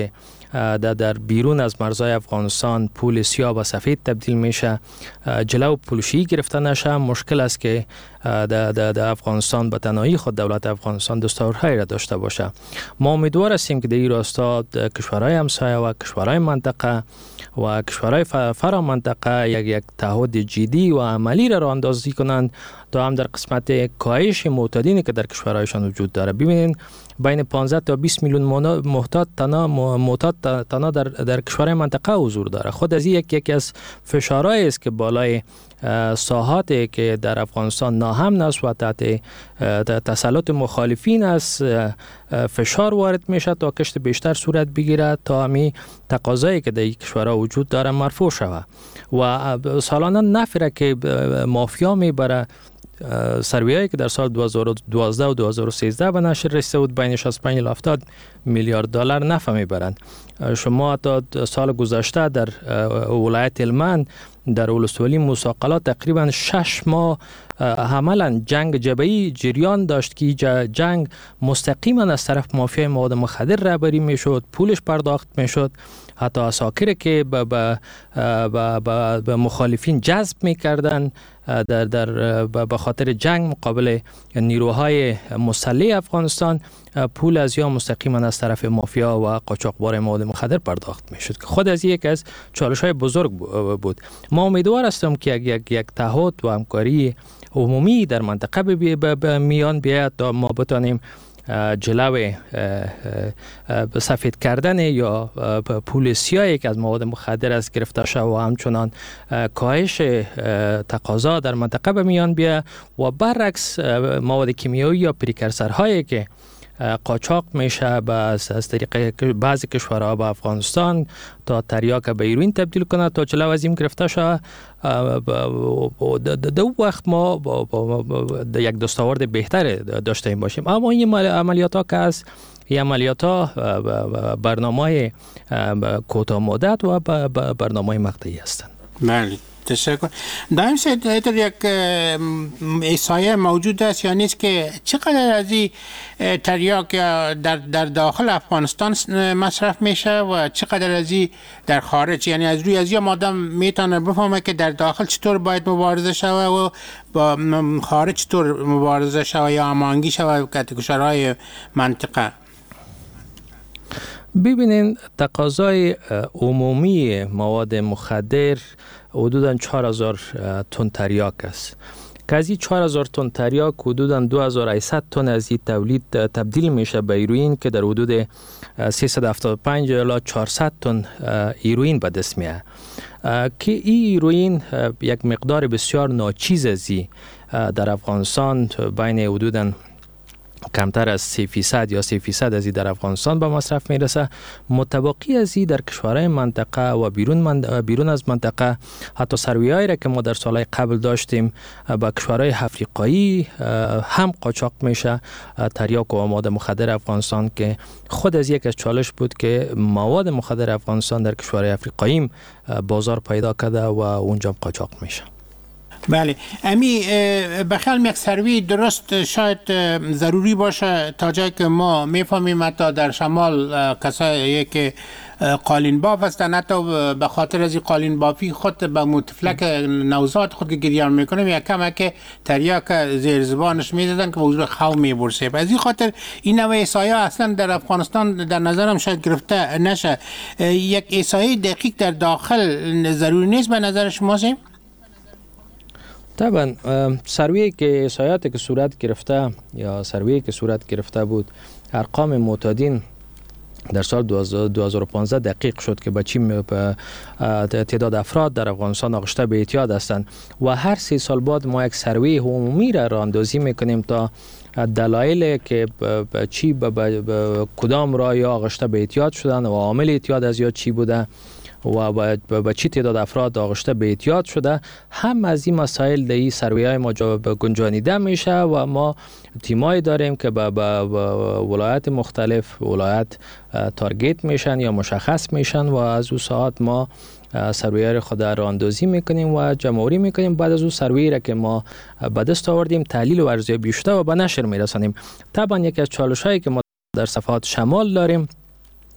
در بیرون از مرزهای افغانستان پول سیاه به سفید تبدیل میشه، جلو پولشی گرفته نشه، مشکل است که در افغانستان به تنهایی خود دولت افغانستان دستورهایی را داشته باشه. ما امیدوار هستیم که در این راستا کشورهای همسایه و کشورهای منطقه و کشورهای فرا منطقه یک تعهد جدی و عملی را راه اندازی کنند تا هم در قسمت کاهش معتادینی که در کشورهایشان وجود داره. ببینید بین 15 تا 20 میلیون معتاد تنها در کشورهای منطقه حضور داره. خود از یکی از فشارهایی است که بالای ساحاتی که در افغانستان ناامن است و تحت تسلط مخالفین است فشار وارد میشه تا کشت بیشتر صورت بگیرد تا همی تقاضایی که در این کشورها وجود داره مرفوع شود و سالانه نفره که مافیا میبره. سرویایی که در سال 2012 و 2013 به نشر رسیده بود بین 65 تا 70 میلیارد دلار نفع میبرند. شما تا سال گذشته در ولایت هلمند در ولسوالی موسی قلعه تقریبا 6 ماه عملا جنگ جبهه‌ای جریان داشت که جنگ مستقیما از طرف مافیای مواد مخدر رهبری میشد، پولش پرداخت میشد، حتی اساکر که به مخالفین جذب میکردن به خاطر جنگ مقابل نیروهای مسلح افغانستان پول از یا مستقیما از طرف مافیا و قاچاقبار مواد مخدر پرداخت میشد که خود از یک از چالش‌های بزرگ بود. ما امیدوار هستم که یک تعهد و همکاری عمومی در منطقه به میان بیاید تا ما بتانیم جلوی سفید کردن یا پول سیاهی که از مواد مخدر است گرفته شد و همچنان کاهش تقاضا در منطقه به میان بیاید و برعکس مواد کیمیایی یا پریکرسرهایی که قاچاق میشه از طریق بعضی کشورها به افغانستان تا تریاک به هیروئین تبدیل کنه تا جلو از این گرفته شود. دو وقت ما یک دستاورد بهتر داشته باشیم. اما این عملیات ها که از این عملیات ها برنامه کوتاه مدت و برنامه مقطعی هستند. بله تشکر. دائم سید یک احصایه موجود است یا نیست که چقدر از این تریاک در داخل افغانستان مصرف میشه و چقدر از این در خارج؟ یعنی از روی از این آدم میتونه بفهمه که در داخل چطور باید مبارزه شوه و با خارج چطور مبارزه شوه یا هماهنگی شوه کشورهای منطقه. ببینین تقاضای عمومی مواد مخدر حدوداً 4000 تن تریاک است که از این 4000 تن تریاک حدوداً 2800 تن از این تولید تبدیل میشه به هیروئین که در حدود 375 الی 400 تن هیروئین به دست میاد که این هیروئین یک مقدار بسیار ناچیز از در افغانستان بین حدوداً کمتر از 3% یا 3% از این در افغانستان به مصرف میرسه. متباقی از این در کشورهای منطقه و بیرون از منطقه، حتی سروی‌هایی را که ما در سالهای قبل داشتیم با کشورهای افریقایی هم قاچاق میشه تریاک و مواد مخدر افغانستان که خود از یک از چالش بود که مواد مخدر افغانستان در کشورهای افریقایی بازار پیدا کرده و اونجا قاچاق میشه. بله امی بخیال یک سروی درست شاید ضروری باشه تا جایی که ما میفهمیم حتی در شمال کسایی که قالین باف هستن حتی به خاطر از این قالین بافی خود به متفلک نوزاد خود که گریان میکنه یک کمه که تریاک زیر زبانش میزدن که موضوع خو میبرسه. از این خاطر این نوع احصایه اصلا در افغانستان در نظرم شاید گرفته نشه. یک احصایه دقیق در داخل ضروری نیست به نظر شما سیم؟ طبعا سروی که احصایاتی که صورت گرفته یا سروی که صورت گرفته بود ارقام معتادین در سال 2015 دقیق شد که با چی تعداد افراد در افغانستان آغشته به اعتیاد هستند و هر 3 سال بعد ما یک سروی عمومی را راهاندازی میکنیم تا دلایل که چی کدام راه آغشته به اعتیاد شدن و عامل اعتیاد از یا چی بوده و با چی تعداد افراد آغشته به اعتیاد شده هم از این مسائل در این سروی‌های ما گنجانیده میشه و ما تیمایی داریم که با ولایت مختلف ولایت تارگت میشن یا مشخص میشن و از اون ساعت ما سروی‌های خود را اندازی میکنیم و جمع‌آوری میکنیم. بعد از اون سروی را که ما به دست آوردیم تحلیل و ارزیابی شده و به نشر میرسانیم. طبعا یکی از چالش‌هایی که ما در صفحات شمال داریم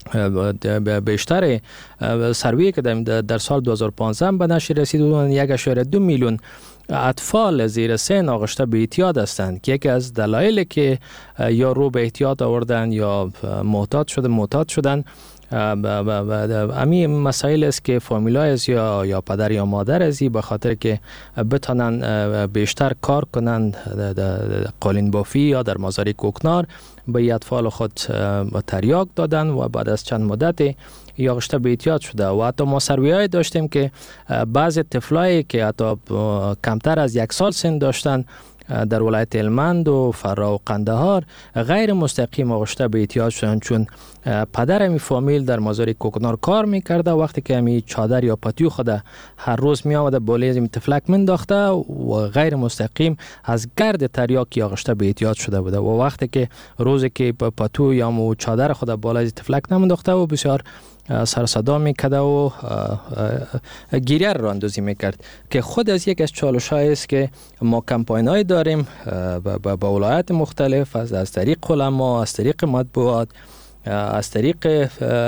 بیشتر سروی که در سال 2015 به نشر رسید 1.2 میلیون اطفال زیر سن آغشته به اعتیاد هستند که یکی از دلایلی که یا رو به اعتیاد آوردن یا معتاد شدن امی مسائل است که فامیلای است یا پدر یا مادر است به خاطر که بتانن بیشتر کار کنن قالین بافی یا در مزارع کوکنار به اطفال خود تریاک دادن و بعد از چند مدت یاغشته به اعتیاد شده و حتی ما سروی‌های داشتیم که بعضی طفلایی که حتی کمتر از 1 سال سن داشتن در ولایت هلمند و فرا و قندهار غیر مستقیم آغشته به اعتیاد شدن چون پدر می فامیل در مزارع کوکنار کار میکرده وقتی که می چادر یا پتیو خود هر روز می آمده بالای می تفلک منداخته و غیر مستقیم از گرد تریاک آغشته به اعتیاد شده بوده و وقتی که روزی که پتو یا چادر خود بالای تفلک نمنداخته و بسیار سر صدا میکرد و گریه را اندازی میکرد که خود از یک از چالش‌هایی است که ما کمپاین‌های داریم با ولایات مختلف از طریق علما، از طریق مطبوعات، از طریق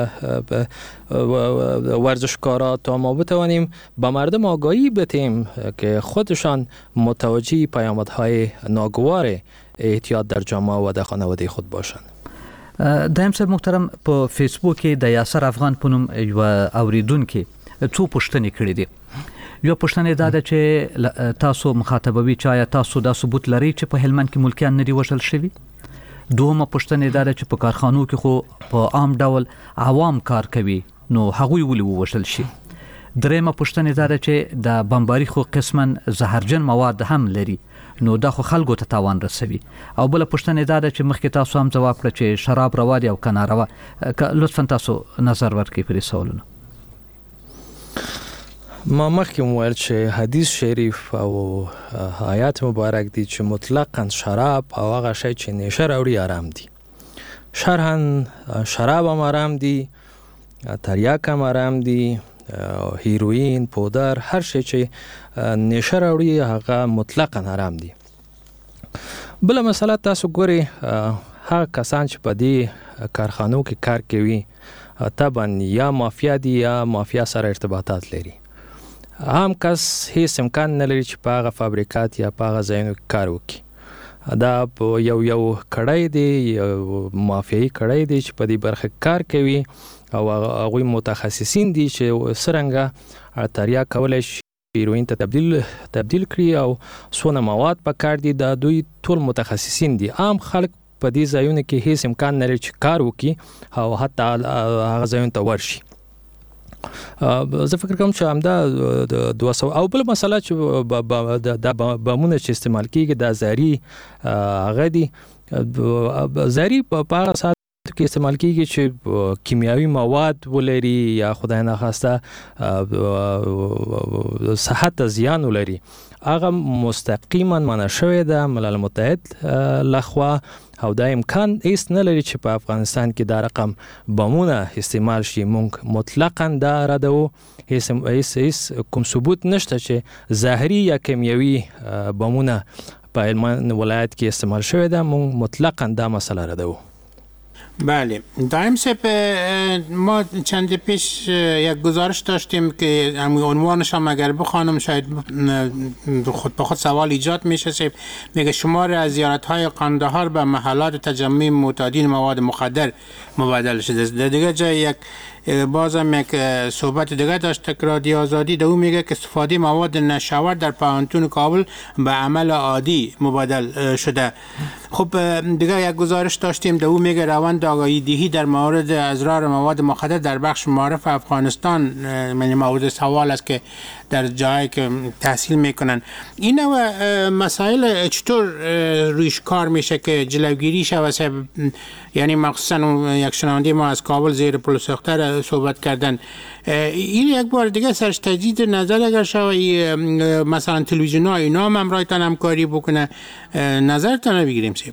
ورزشکارا تا ما بتوانیم به مردم آگاهی بدیم که خودشان متوجه پیامدهای ناگوار اعتیاد در جامعه و در خانواده خود باشند. دایم صاحب محترم په فیسبوک کې د یاسر افغان په نوم یو اوریدونکو څو پوښتنې کړې دي. یو پوښتنه دا ده چې تاسو مخاطبوي چې آیا تاسو دا ثبوت لرئ چې په هلمند کې ملکیان نه دي وژل شوي؟ دوهمه پوښتنه دا ده چې په کارخانو کې خو په عام ډول عوام کار کوي نو هغوی ولې ووژل شي؟ دریمه پوښتنه دا ده چې د بمباري خو قسما زهرجن مواد هم لري نو دا خو خلکو ته تاوان رسوي او بل پوښتنه دا ده چې مخکې تاسو هم جواب کړ چې شراب روا دي او کنه روا لطفا تاسو نظر ورکړئ پر سوالونه. ما مخکې وویل چې حدیث شریف او آیات مبارک دي چې مطلقاً شراب او هغه شی چې نشه راوړي حرام دي. شرحاً شراب هم حرام دي، تریاک هم حرام دي، هیروین، پودر، هر شی چې نشه راوړي هغه مطلقاً حرام دي. بل مسله تاسو ګورئ هغه کسان چې په دې کارخانو کې کار کوي طبعا یا مافیا دي یا مافیا سره ارتباطات لري. عام کس هیڅ امکان نه لري چې په هغه فابریکات یا په هغه ځایونو کې کار وکړي. دا یو کړای دی، یو مافیایي کړای دی چې په دې برخه کار کوي او هغوی متخصصین دي چې څرنګه تریاک کولی شي هیروین ته تبدیل کړي او څونه مواد په کار دي دا دوی ټول متخصصین دي. عام خلک په دې ځایونو کې هیڅ امکان نه لري چې کار وکړي او حتی هغه ځایونو ته ورشي. زه فکر کوم چې همدا 200 او بل مسله چې د بمونه چې استعمال کیږي د زری هغه دي زری په هغه ساعت کې استعمال کیږي چې کیمیاوي مواد ولري یا خدای نخواسته صحت ته زیان ولري هغه مستقیما منع شوی ده ملل متحد لخوا او دا امکان هیڅ نه لري چې په افغانستان کې دا رقم بمونه استعمال شي. مونږ مطلقاً دا ردو، هیڅ کوم ثبوت نشته چې ظاهري یا کیمیاوي بمونه په هلمند ولایت کې استعمال شوی ده. مونږ مطلقاً دا مسئله ردو. بله دایم سپ ما چند پیش یک گزارش داشتیم که عنوانش هم اگر بخوانم شاید خود به خود سوال ایجاد میشه سپ میگه شمار از زیارت‌های قندهار به محلات تجمع معتادین مواد مخدر مبادله شده. دیگه جای یک بازم یک صحبت دیگه داشت رادیو آزادی دو میگه که استفاده مواد نشاور در پانتون کابل به عمل عادی مبادل شده. خب دیگه یک گزارش داشتیم دو میگه روند آگاهی دهی در مورد اضرار مواد مخدر در بخش معارف افغانستان یعنی موضوع سوال است که در جایی که تحصیل میکنن این مسائل چطور رویش کار میشه که جلوگیری شود؟ یعنی مخصوصا یک شنونده ما از کابل زیر پل ساختر صحبت کردن این یک بار دیگه سرش تجدید نظر اگر شود مثلا تلویزیون ها اینا هم همراهتان همکاری بکنه نظرتان بگیریم سیب.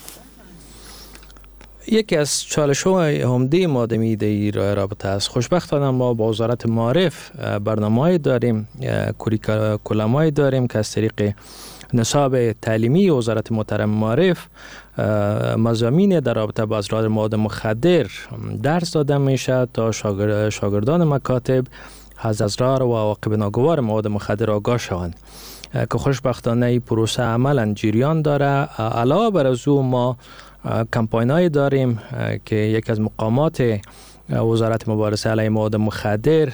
یکی از چالش‌های عمده ما در این رابطه است. خوشبختانه ما با وزارت معارف برنامه‌ای داریم، کوریکولوم‌ای داریم که از طریق نصاب تعلیمی وزارت محترم معرف مضامین در رابطه با اضرار مواد مخدر درس داده میشه تا شاگردان مکاتب از اضرار و عواقب ناگوار مواد مخدر آگاه شوند که خوشبختانه این پروسه عملا جریان داره. علاوه بر از او ما کمپاین‌هایی داریم که یکی از مقامات وزارت مبارزه علیه مواد مخدر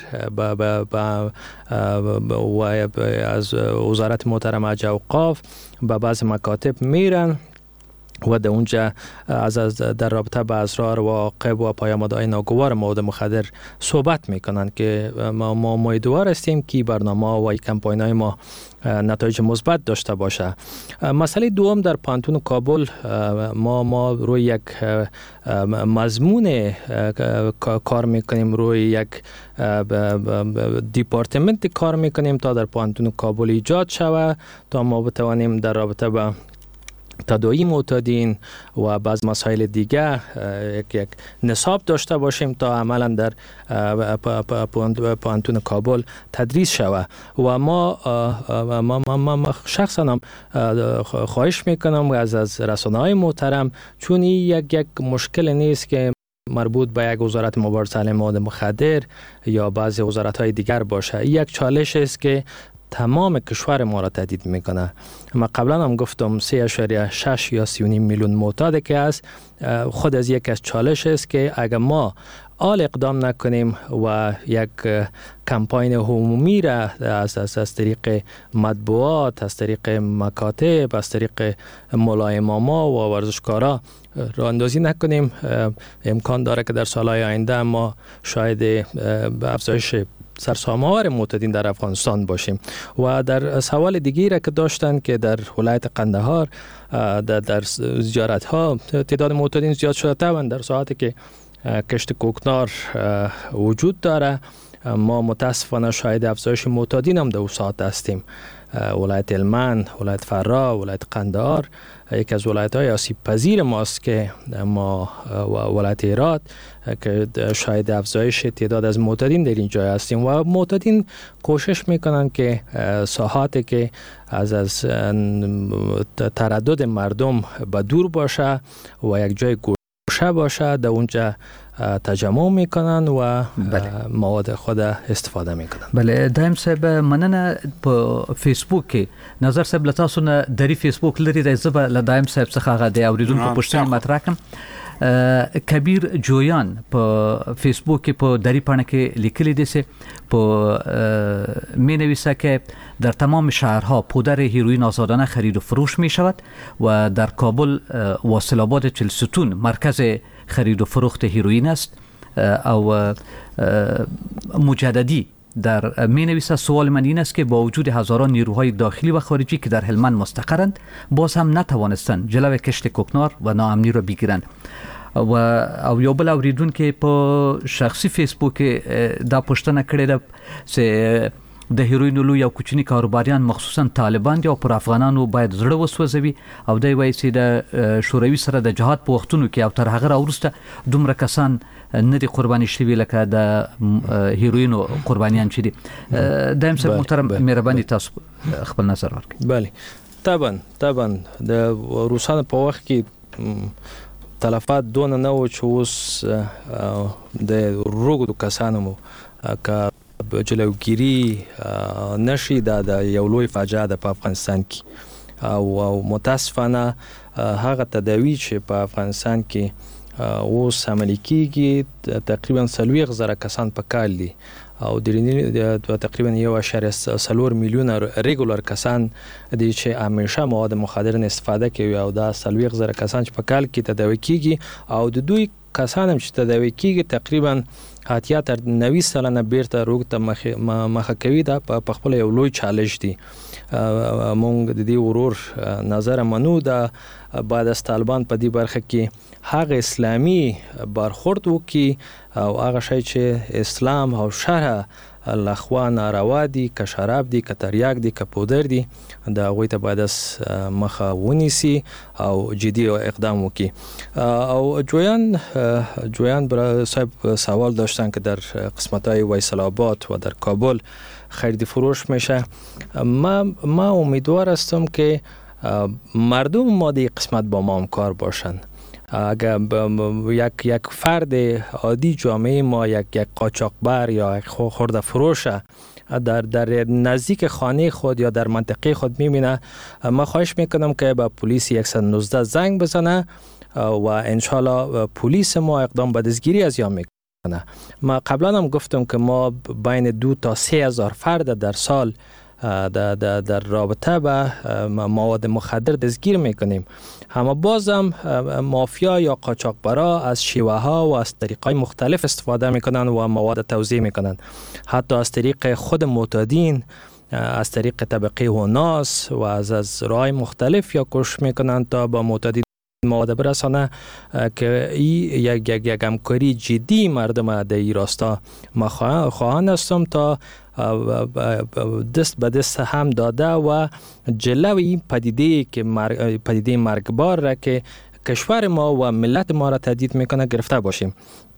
و از وزارت محترم حج اوقاف به بعض مکاتب میرن و در اونجا در رابطه با اضرار و عواقب و پیامدهای ناگوار مواد مخدر صحبت میکنن که ما امیدوار هستیم که برنامه و کمپاین‌های ما نتایج مثبت داشته باشه. مسئله دوم در پانتون کابل ما روی یک مضمون کار میکنیم، روی یک دیپارتمنت کار میکنیم تا در پانتون کابل ایجاد شود تا ما بتوانیم در رابطه با تداوی معتادین و بعض مسائل دیگه یک نصاب داشته باشیم تا عملا در پانتون کابل تدریس شود. و ما شخصا هم خواهش میکنم از رسانه‌های محترم، چون یک مشکل نیست که مربوط به یک وزارت مبارزه علیه مواد مخدر یا بعضی وزارت‌های دیگر باشه، یک چالش است که تمام کشور ما را تهدید میکنه. ما قبلا هم گفتم 3.6 یا 3.5 میلیون معتاد که است، خود از یک از چالش است که اگر ما اقدام نکنیم و یک کمپاین عمومی را از طریق مطبوعات، از طریق مکاتب، از طریق ملایماما و ورزشکارا راه اندازی نکنیم، امکان داره که در سالهای آینده ما شاید افزایش سرسام‌آور معتادین در افغانستان باشیم. و در سوال دیگری را که داشتن که در ولایت قندهار در زیارت‌ها تعداد معتادین زیاد شده، طبعا در ساعتی که کشت کوکنار وجود داره ما متاسفانه شاهد افزایش معتادین هم در اون ساعت هستیم. ولایت هلمند، ولایت فرا، ولایت قندهار یکی از ولایت‌های آسیب پذیر ماست که ما ولایت هرات که شاهد افزایش تعداد از معتادین در این جای هستیم و معتادین کوشش میکنن که ساحاتی که از تردد مردم به دور باشه و یک جای گوشه باشه در اونجا تجمع میکنن و مواد خود استفاده میکنن. بله دایم صاحب مننه. په فیسبوک کې نظر صاحب لتاسو نه دری فیسبوک لري د زبه ل دایم صاحب څخه غږ اوریدونکو پوښتنه مطرح کړم. کبیر جویان په فیسبوک کې په دری پاڼه کې لیکلي دي چې په مینویسه که در تمام شهرها پودر هیروئین آزادانه خرید و فروش می شود و در کابل واصل آباد چلستون مرکز خرید و فروخت هیروئین است. او مجددی در مینویسه سوال من این است که با وجود هزاران نیروهای داخلی و خارجی که در هلمند مستقرند باز هم نتوانستند جلو کشت کوکنار و ناامنی را بگیرند. و او یو بل اوریدون کې په شخصي فیسبوک دا پوښتنه کړې ده چې د هیروینو لوی او کوچني کاروباریان مخصوصا طالبان دي او پر افغانانو باید زړه وسوځوي او دوی وایي چې د شوروي سره د جهاد په وختونو کې او تر هغه راوروسته دومره کسان نه دي قرباني شوي لکه د هیروینو قربانیان چې دي. دایم صاحب محترم مهرباني تاسو خپل نظر ورکړئ. بله طبعا د روسانو په وخت کې تلفات دونه نه و چې اوس د روږدو کسانو مو که جلوگیری نشي د یو لوی فاجعه ده په افغانستان کې او متاسفانه هغه تداوی چې په افغانستان کې اوس عملي کېږي تقریبا 40,000 کسان په کال دي او تقریبا 1.4 میلیون ریګولر کسان دي چې همیشه مواد مخدر نه استفاده کوي او دا 40,000 کسان چې په کال کې تداوی کېږي او د دوی کسان هم چې تداوی کېږي تقریبا 80 تر 90 سلنه بیرته روغ ته مخه کوي. دا په خپل یو لوی چالش دي. مونږ د دې ورور نظر منو دا بعد از طالبان په دې برخه کې هغه اسلامي برخورد وکي او هغه شی چې اسلام او شرع الاخوان ناروا دي که شراب دي که تریاک دي که پودر دي دا غوی ته باید از مخه ونیسي او جدي اقدام وکي. او جویان برای صاحب سوال داشتن که در قسمت‌های ویصل آباد و در کابل خرید فروش میشه. ما امیدوار هستم که مردم ما دی قسمت با ما همکار باشن. اگر یک فرد عادی جامعه ما یک قاچاقبر یا یک خرده فروش در نزدیک خانه خود یا در منطقه خود میبینه، ما خواهش میکنم که به پلیس 119 زنگ بزنه و انشالله پلیس ما اقدام به دستگیری از یا میکنه. ما قبلا هم گفتم که ما بین 2 تا 3 هزار فرد در سال در رابطه با مواد مخدر دستگیر میکنیم. اما بازم مافیا یا قاچاقبرا از شیوه ها و از طریقای مختلف استفاده میکنن و مواد توزیع میکنن، حتی از طریق خود معتادین، از طریق طبقه هوناس و از راه مختلف یا کوشش میکنن تا با معتادین مواد برسانه که یک همکاری جدی مردم در این راستا ما خواهان هستم تا دست به دست هم داده و جلوی این پدیده مرگبار را که کشور ما و ملت ما را تهدید میکنه گرفته باشیم.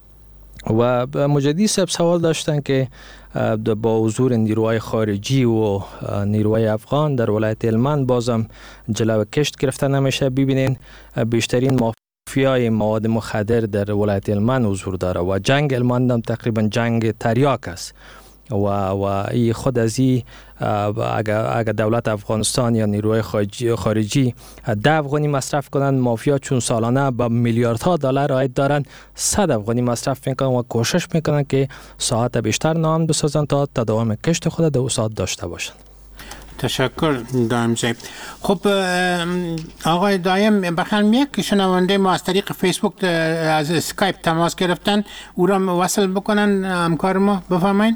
و مجدی سوال داشتن که با حضور نیروهای خارجی و نیروهای افغان در ولایت هلمند بازم جلو کشت گرفته نمیشه. ببینین بیشترین مافیای مواد مخدر در ولایت هلمند حضور داره و جنگ هلمند هم تقریبا جنگ تریاک است و ای خود از این اگر دولت افغانستان یا نیروهای خارجی 10 افغانی مصرف کنند، مافیا چون سالانه با میلیاردها دلار عاید دارند 100 افغانی مصرف میکنن و کوشش میکنن که ساعت بیشتر نام بسازن تا تداوم کشت خود 2 ساعت داشته باشند. تشکر دایم صاحب. خب آقای دایم بخیر، یک شنونده ما از طریق فیسبوک از اسکایپ تماس گرفتن، او را وصل بکنن همکار ما، بفرمایید.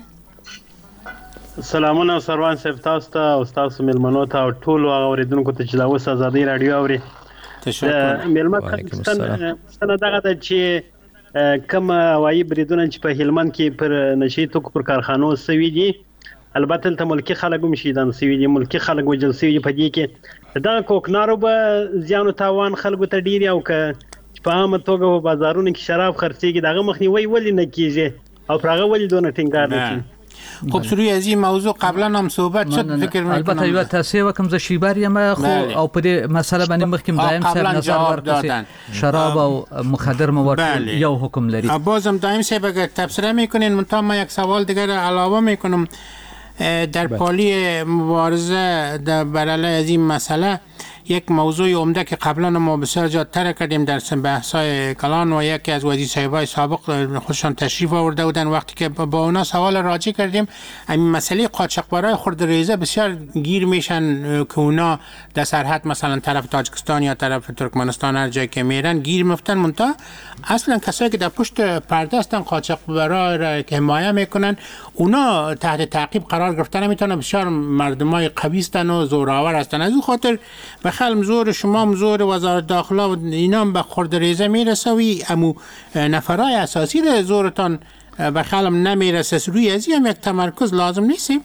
سلامونه سروان صاحب، تاسو ته او تاسو ملمنو ته او ټول اوریدونکو ته چې د اوس ازادي رادیو اوري. تشکر. ملمه ستنه دغه د چې کوم وایي بریدونه چې په هلمند کې پر نشي توکو پر کارخانو سوي دي، البته ته ملکی خلک هم شهیدان سوي دي، ملکی خلک وجل سوي دي. په دې کې دا کوکنارو به زیانو تاوان خلکو ته ډیر او که په عامه توګه په بازارونو کې شراب خرڅېږي دغه مخنیوي ولې نه کیږي او پر هغه ولې دونه ټینګار نه کیږي؟ خب سروی از این موضوع قبلا هم صحبت شد، فکر میکنم البته یو تاسیه وکم ز شیبر یم خو او په دې مسله باندې مخکیم دایم صاحب نظر ورکړي شراب او مخدر مواد یو حکم لري. بازم دایم صاحب اگر تبصره میکنین منتها ما یک سوال دیگر علاوه میکنم در پالی مبارزه بر علیه از این مسئله. یک موضوع عمده که قبلا ما بسیار زیاد تر کردیم در بحث‌های کلان و یکی از وزیر صاحبای سابق خودشان تشریف آورده بودن، وقتی که با اونا سوال راجع کردیم این مسئله قاچاقبرای خردریزه بسیار گیر میشن که اونا در سرحد مثلا طرف تاجیکستان یا طرف ترکمنستان هر جایی که میرن گیر میفتن، منتها اصلا کسایی که در پشت پرده هستن قاچاقبرای را که حمایت میکنن اونا تحت تعقیب قرار گرفتن نمیتونن، بسیار مردمای قوی هستن و زورآور هستن. از اون خاطر بخلم زور شما زور وزارت داخله و اینا به خردریزه میرسه و امو نفرای اساسی را زورتان بخلم نمیرسه. روی از هم یک تمرکز لازم نیستیم.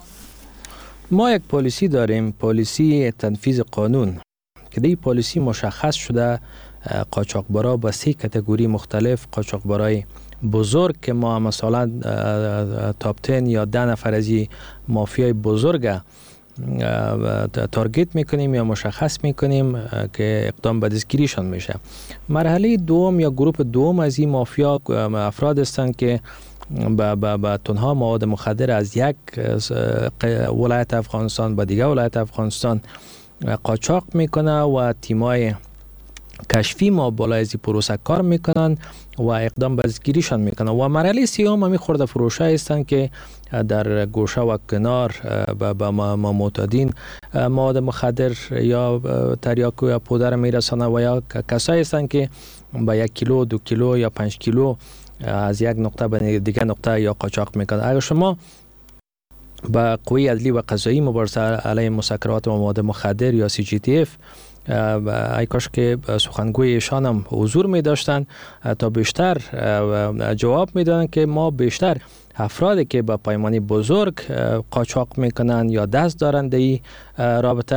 ما یک پالیسی داریم، پالیسی تنفیذ قانون که دی پالیسی مشخص شده قاچاقبرا با 3 کاتگوری مختلف. قاچاقبرای بزرگ که ما مثلا تاپ 10 یا 10 نفر از مافیای بزرگ تارگت میکنیم یا مشخص میکنیم که اقدام به دستگیریشان میشه. مرحله دوم یا گروه دوم از این مافیا افراد هستند که با تنها مواد مخدر از یک ولایت افغانستان به دیگه ولایت افغانستان قاچاق میکنه و تیمای کشفی ما بالای از پروسه کار میکنن و اقدام به دستگیریشان میکنن. و مرحله سوم همی خرده فروشه هستند که در گوشه و کنار با معتادین مواد مخدر یا تریاکو یا پودر میرسانه و یا کسایی هستند که با 1 کیلو 2 کیلو یا 5 کیلو از یک نقطه به دیگه نقطه یا قاچاق میکنن. اگر شما با قوه عدلی و قضایی مبارزه علیه مسکرات و مواد مخدر یا CGTF ای کاش که سخنگوی ایشان هم حضور می داشتن تا بیشتر جواب می دادن که ما بیشتر افرادی که با پیمانی بزرگ قاچاق میکنن یا دست دارن در این رابطه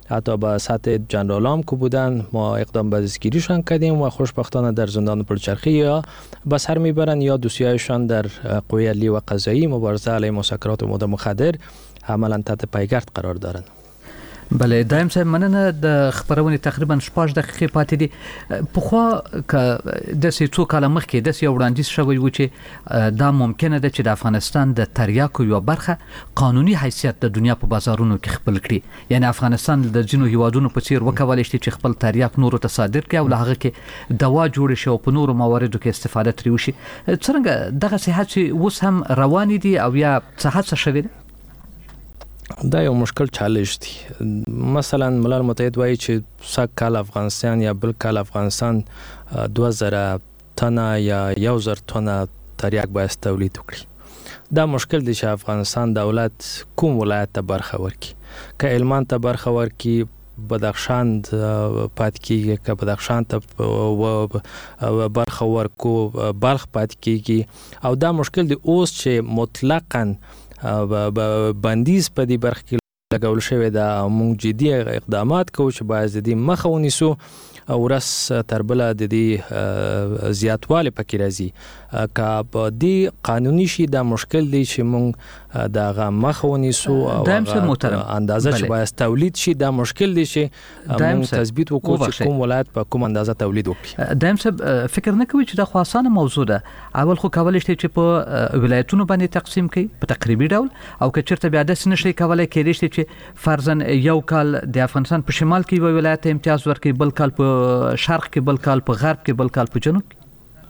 حتی به سطح جنرالام که بودن ما اقدام به دستگیریشان کردیم و خوشبختانه در زندان پلچرخی یا به سر میبرن یا دوسیهایشان در قوه عدلی و قضایی مبارزه علیه مسکرات و مواد مخدر عملا تحت پیگرد قرار دارند. بله دایم صاحب مننه د خبرونې تقریبا 6 دقیقې پاتې دي. پخوا که داسې څو کاله مخکې داسې یو وړاندیز شوی و چې دا ممکنه ده چې د افغانستان د تریاکو یوه برخه قانوني حیثیت د دنیا په بازارونو کې خپل کړي، یعنی افغانستان د ځینو هیوادونو په څیر وکولی شي چې خپل تریاک نورو ته صادر کړي او له هغه کې دوا جوړ شي او په نورو مواردو کې استفاده ترې وشي. څرنګه دغسې هڅې اوس هم روانې دي او یا څه هڅه شوې ده؟ دا یو مشکل چالش دی. مثلا ملل متحد وایي چې سږ کال افغانستان یا بل کال افغانستان 2000 تنه یا 1000 تنه تریاک باید تولید وکړي. دا مشکل دی چې افغانستان دولت کوم ولایت ته برخه ورکړي. که هلمند ته برخه ورکړي بدخشان پاتې کیږي، که بدخشان ته برخه ورکو بلخ پاتې کیږي. او دا مشکل دی اوس چې مطلقاً بندیز په دې برخه کې لګول شوی دا موږ جدي اقدامات کوو چې باید د دې مخه ونیسو او ورس تر بله د دې زیاتوالی پکې راځي. که په دې قانوني شي دا مشکل دی چې موږ د هغه مخه ونیسو او اندازه چې باید تولید شي دا مشکل دی چې موږ تثبیت وکړو چې کوم ولایت په کوم اندازه تولید وکړي. دایم صاحب فکر نه کوي چې دا خو اسانه موضوع ده. اول خو کولی شي چې په ولایتونو باندې تقسیم کړي په تقریبي ډول، او که چېرته بیا داسې نشي کولی کېدای شي چې فرضاً یو کال د افغانستان په شمال کې یوه ولایت ته امتیاز ورکړي، بل کال په شرق کې، بل کال په غرب کې، بل کال په جنوب کې.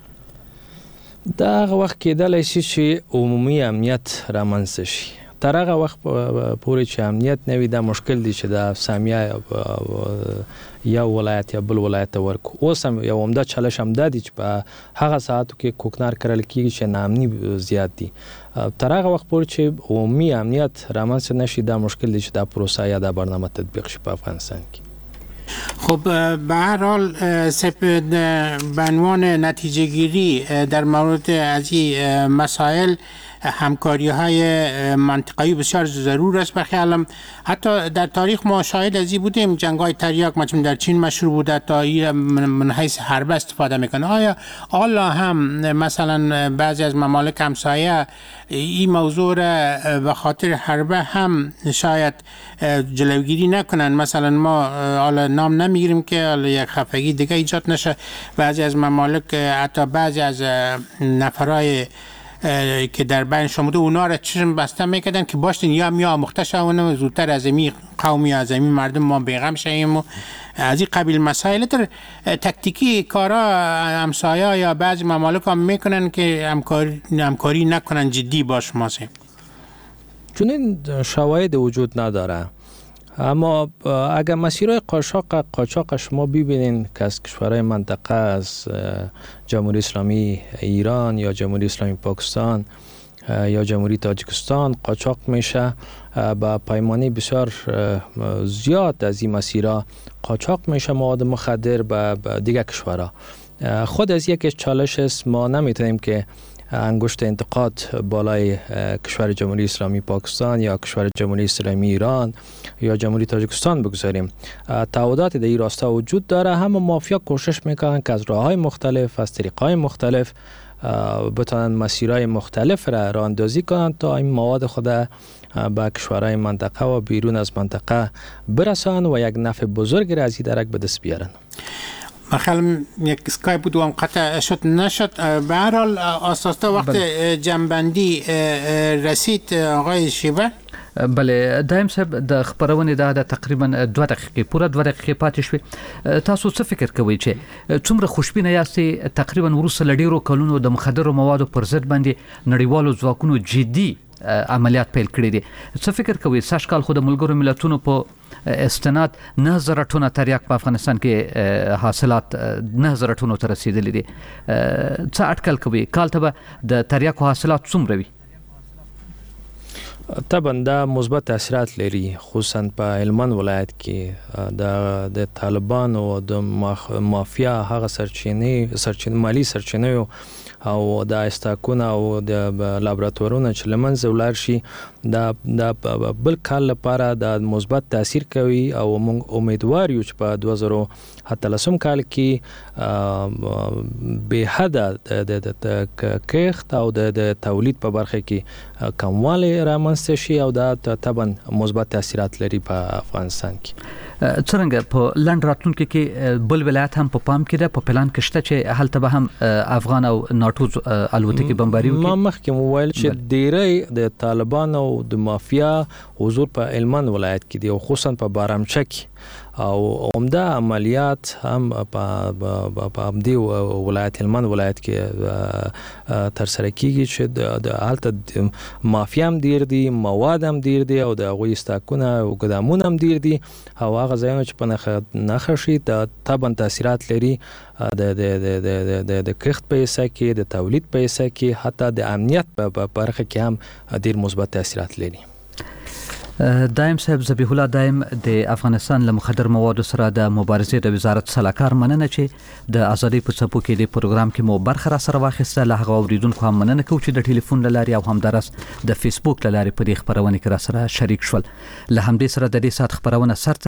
دا هغه وخت کېدلی شي چې عمومي امنیت رامنځته شي. تر هغه وخت پورې چې امنیت نه وي دا مشکل دی چې دا سامیه یو ولایت یا بل ولایت ته ورکو. اوس هم یو عمده چالش همدا دی چې په هغه ساعتو کې کوکنار کرل کېږي چې ناامني زیات دي. تر هغه وخت پورې چې عمومي امنیت رامنځته نشي دا مشکل دی چې دا پروسه یا دا برنامه تطبیق شي په افغانستان کې. خب به هر حال به عنوان نتیجه گیری در مورد از این مسائل همکاری های منطقه‌ای بسیار ضرور است. بخیالم حتی در تاریخ ما شاهد از این بودیم جنگ های تریاک مثلا در چین مشروع بوده تا این من حیث حرب استفاده میکنه. آیا حالا هم مثلا بعضی از ممالک همسایه این موضوع را به خاطر حرب هم شاید جلوگیری نکنن؟ مثلا ما حالا نام نمیگیریم که حالا یک خفگی دیگه ایجاد نشه. بعضی از ممالک حتی بعضی از نفرای که در بین شما اونا را چشم بسته میکردن که باشین یا می آموخته شوند زودتر از این قومی از این مردم ما بیغم شویم و از این قبیل مسائل در تکتیکی کارا همسایه یا بعضی ممالک هم میکنن که همکاری نکنن جدی باش ماسه. چون این شواهد وجود نداره. اما اگر مسیرهای قاچاق شما ببینین که از کشورهای منطقه از جمهوری اسلامی ایران یا جمهوری اسلامی پاکستان یا جمهوری تاجیکستان قاچاق میشه، با پیمانه بسیار زیاد از این مسیرها قاچاق میشه مواد مخدر به دیگر کشورها. خود از یک چالش است. ما نمیتونیم که انگشت انتقاد بالای کشور جمهوری اسلامی پاکستان یا کشور جمهوری اسلامی ایران یا جمهوری تاجیکستان بگذاریم. تعهدات در این راستا وجود داره. همه مافیا کوشش میکنن که از راههای مختلف، از طریقهای مختلف بتونن مسیرهای مختلف را راه اندازی کنن تا این مواد خود به کشورهای منطقه و بیرون از منطقه برسان و یک نفع بزرگ را از این درک به دست بیارن. خیلی یک اسکایپ بود و هم قطع شد نشد. به هر حال اساسا وقت جنبندی رسید آقای شیبه. بله دایم صاحب د خبرونې د تقریبا 2 دقیقې پوره 2 دقیقې پاتې شوې. تاسو څه فکر کوئ چې څومره خوشبینه یاستئ تقریبا وروسته له ډېرو کلونو د مخدرو موادو پر ضد باندې نړیوالو ځواکونو جدي عملیات پیل کړي دي؟ څه فکر کوئ؟ سږ کال خو د ملګرو ملتونو په استناد 9000 ټنه تریاک په افغانستان کې حاصلات 9000 ټنو ته رسیدلي دي. څه اټکل کوي کال ته به د تریاکو حاصلات څومره وي؟ طبعا دا مثبت تاثیرات لري، خصوصا په هلمند ولایت کې د طالبان او د مافیا هغه سرچینې مالی سرچینې او د استاکونه او د لابراتوارونو چې لمنځه ولاړ شي دا بل کال لپاره د مثبت تاثیر کوي او موږ امیدوار یو چې په 2013 کال کې به حد د کښت او د تولید په برخه کې کموالی رامنځته شي او دا طبعا مثبت تاثیرات لري په افغانستان کې. څنګه په لند راتلونکو کې بل ولایت هم په پام کې ده په پلان کې شته چې هلته به هم افغان او ناتو الوتکې بمباري وکړي؟ ما مخکې موویل چې ډیری د طالبان او د مافیا حضور په هلمند ولایت کې دی او خصوصا په بارامچه کې او عمده عملیات هم په همدې ولایت هلمند ولایت کې تر سره کیږي چې د هلته مافیا هم ډیر دي، مواد هم ډیر دي او د هغوی استاکونه او ګدامونه هم ډیر دي او هغه ځایونه چې په نښه شي د طبعا تاثیرات لري د کښت په حصه کې، د تولید په حصه کې، حتی د امنیت په برخه کې هم ډیر مثبت تاثیرات لري. دایم صاحب ذبیح الله دایم د افغانستان له مخدر موادو سره د مبارزې د وزارت سلاکار مننه چې د ازادي په څپو کې د پروګرام کې مو برخه را سره واخیسته. له هغه اوریدونکو هم مننه کوم چې د ټلیفون لاري او هم درس د فیسبوک لاري په دې خبرونه کې را سره شریک شول. له همدې سره د دې سات خبرونه سره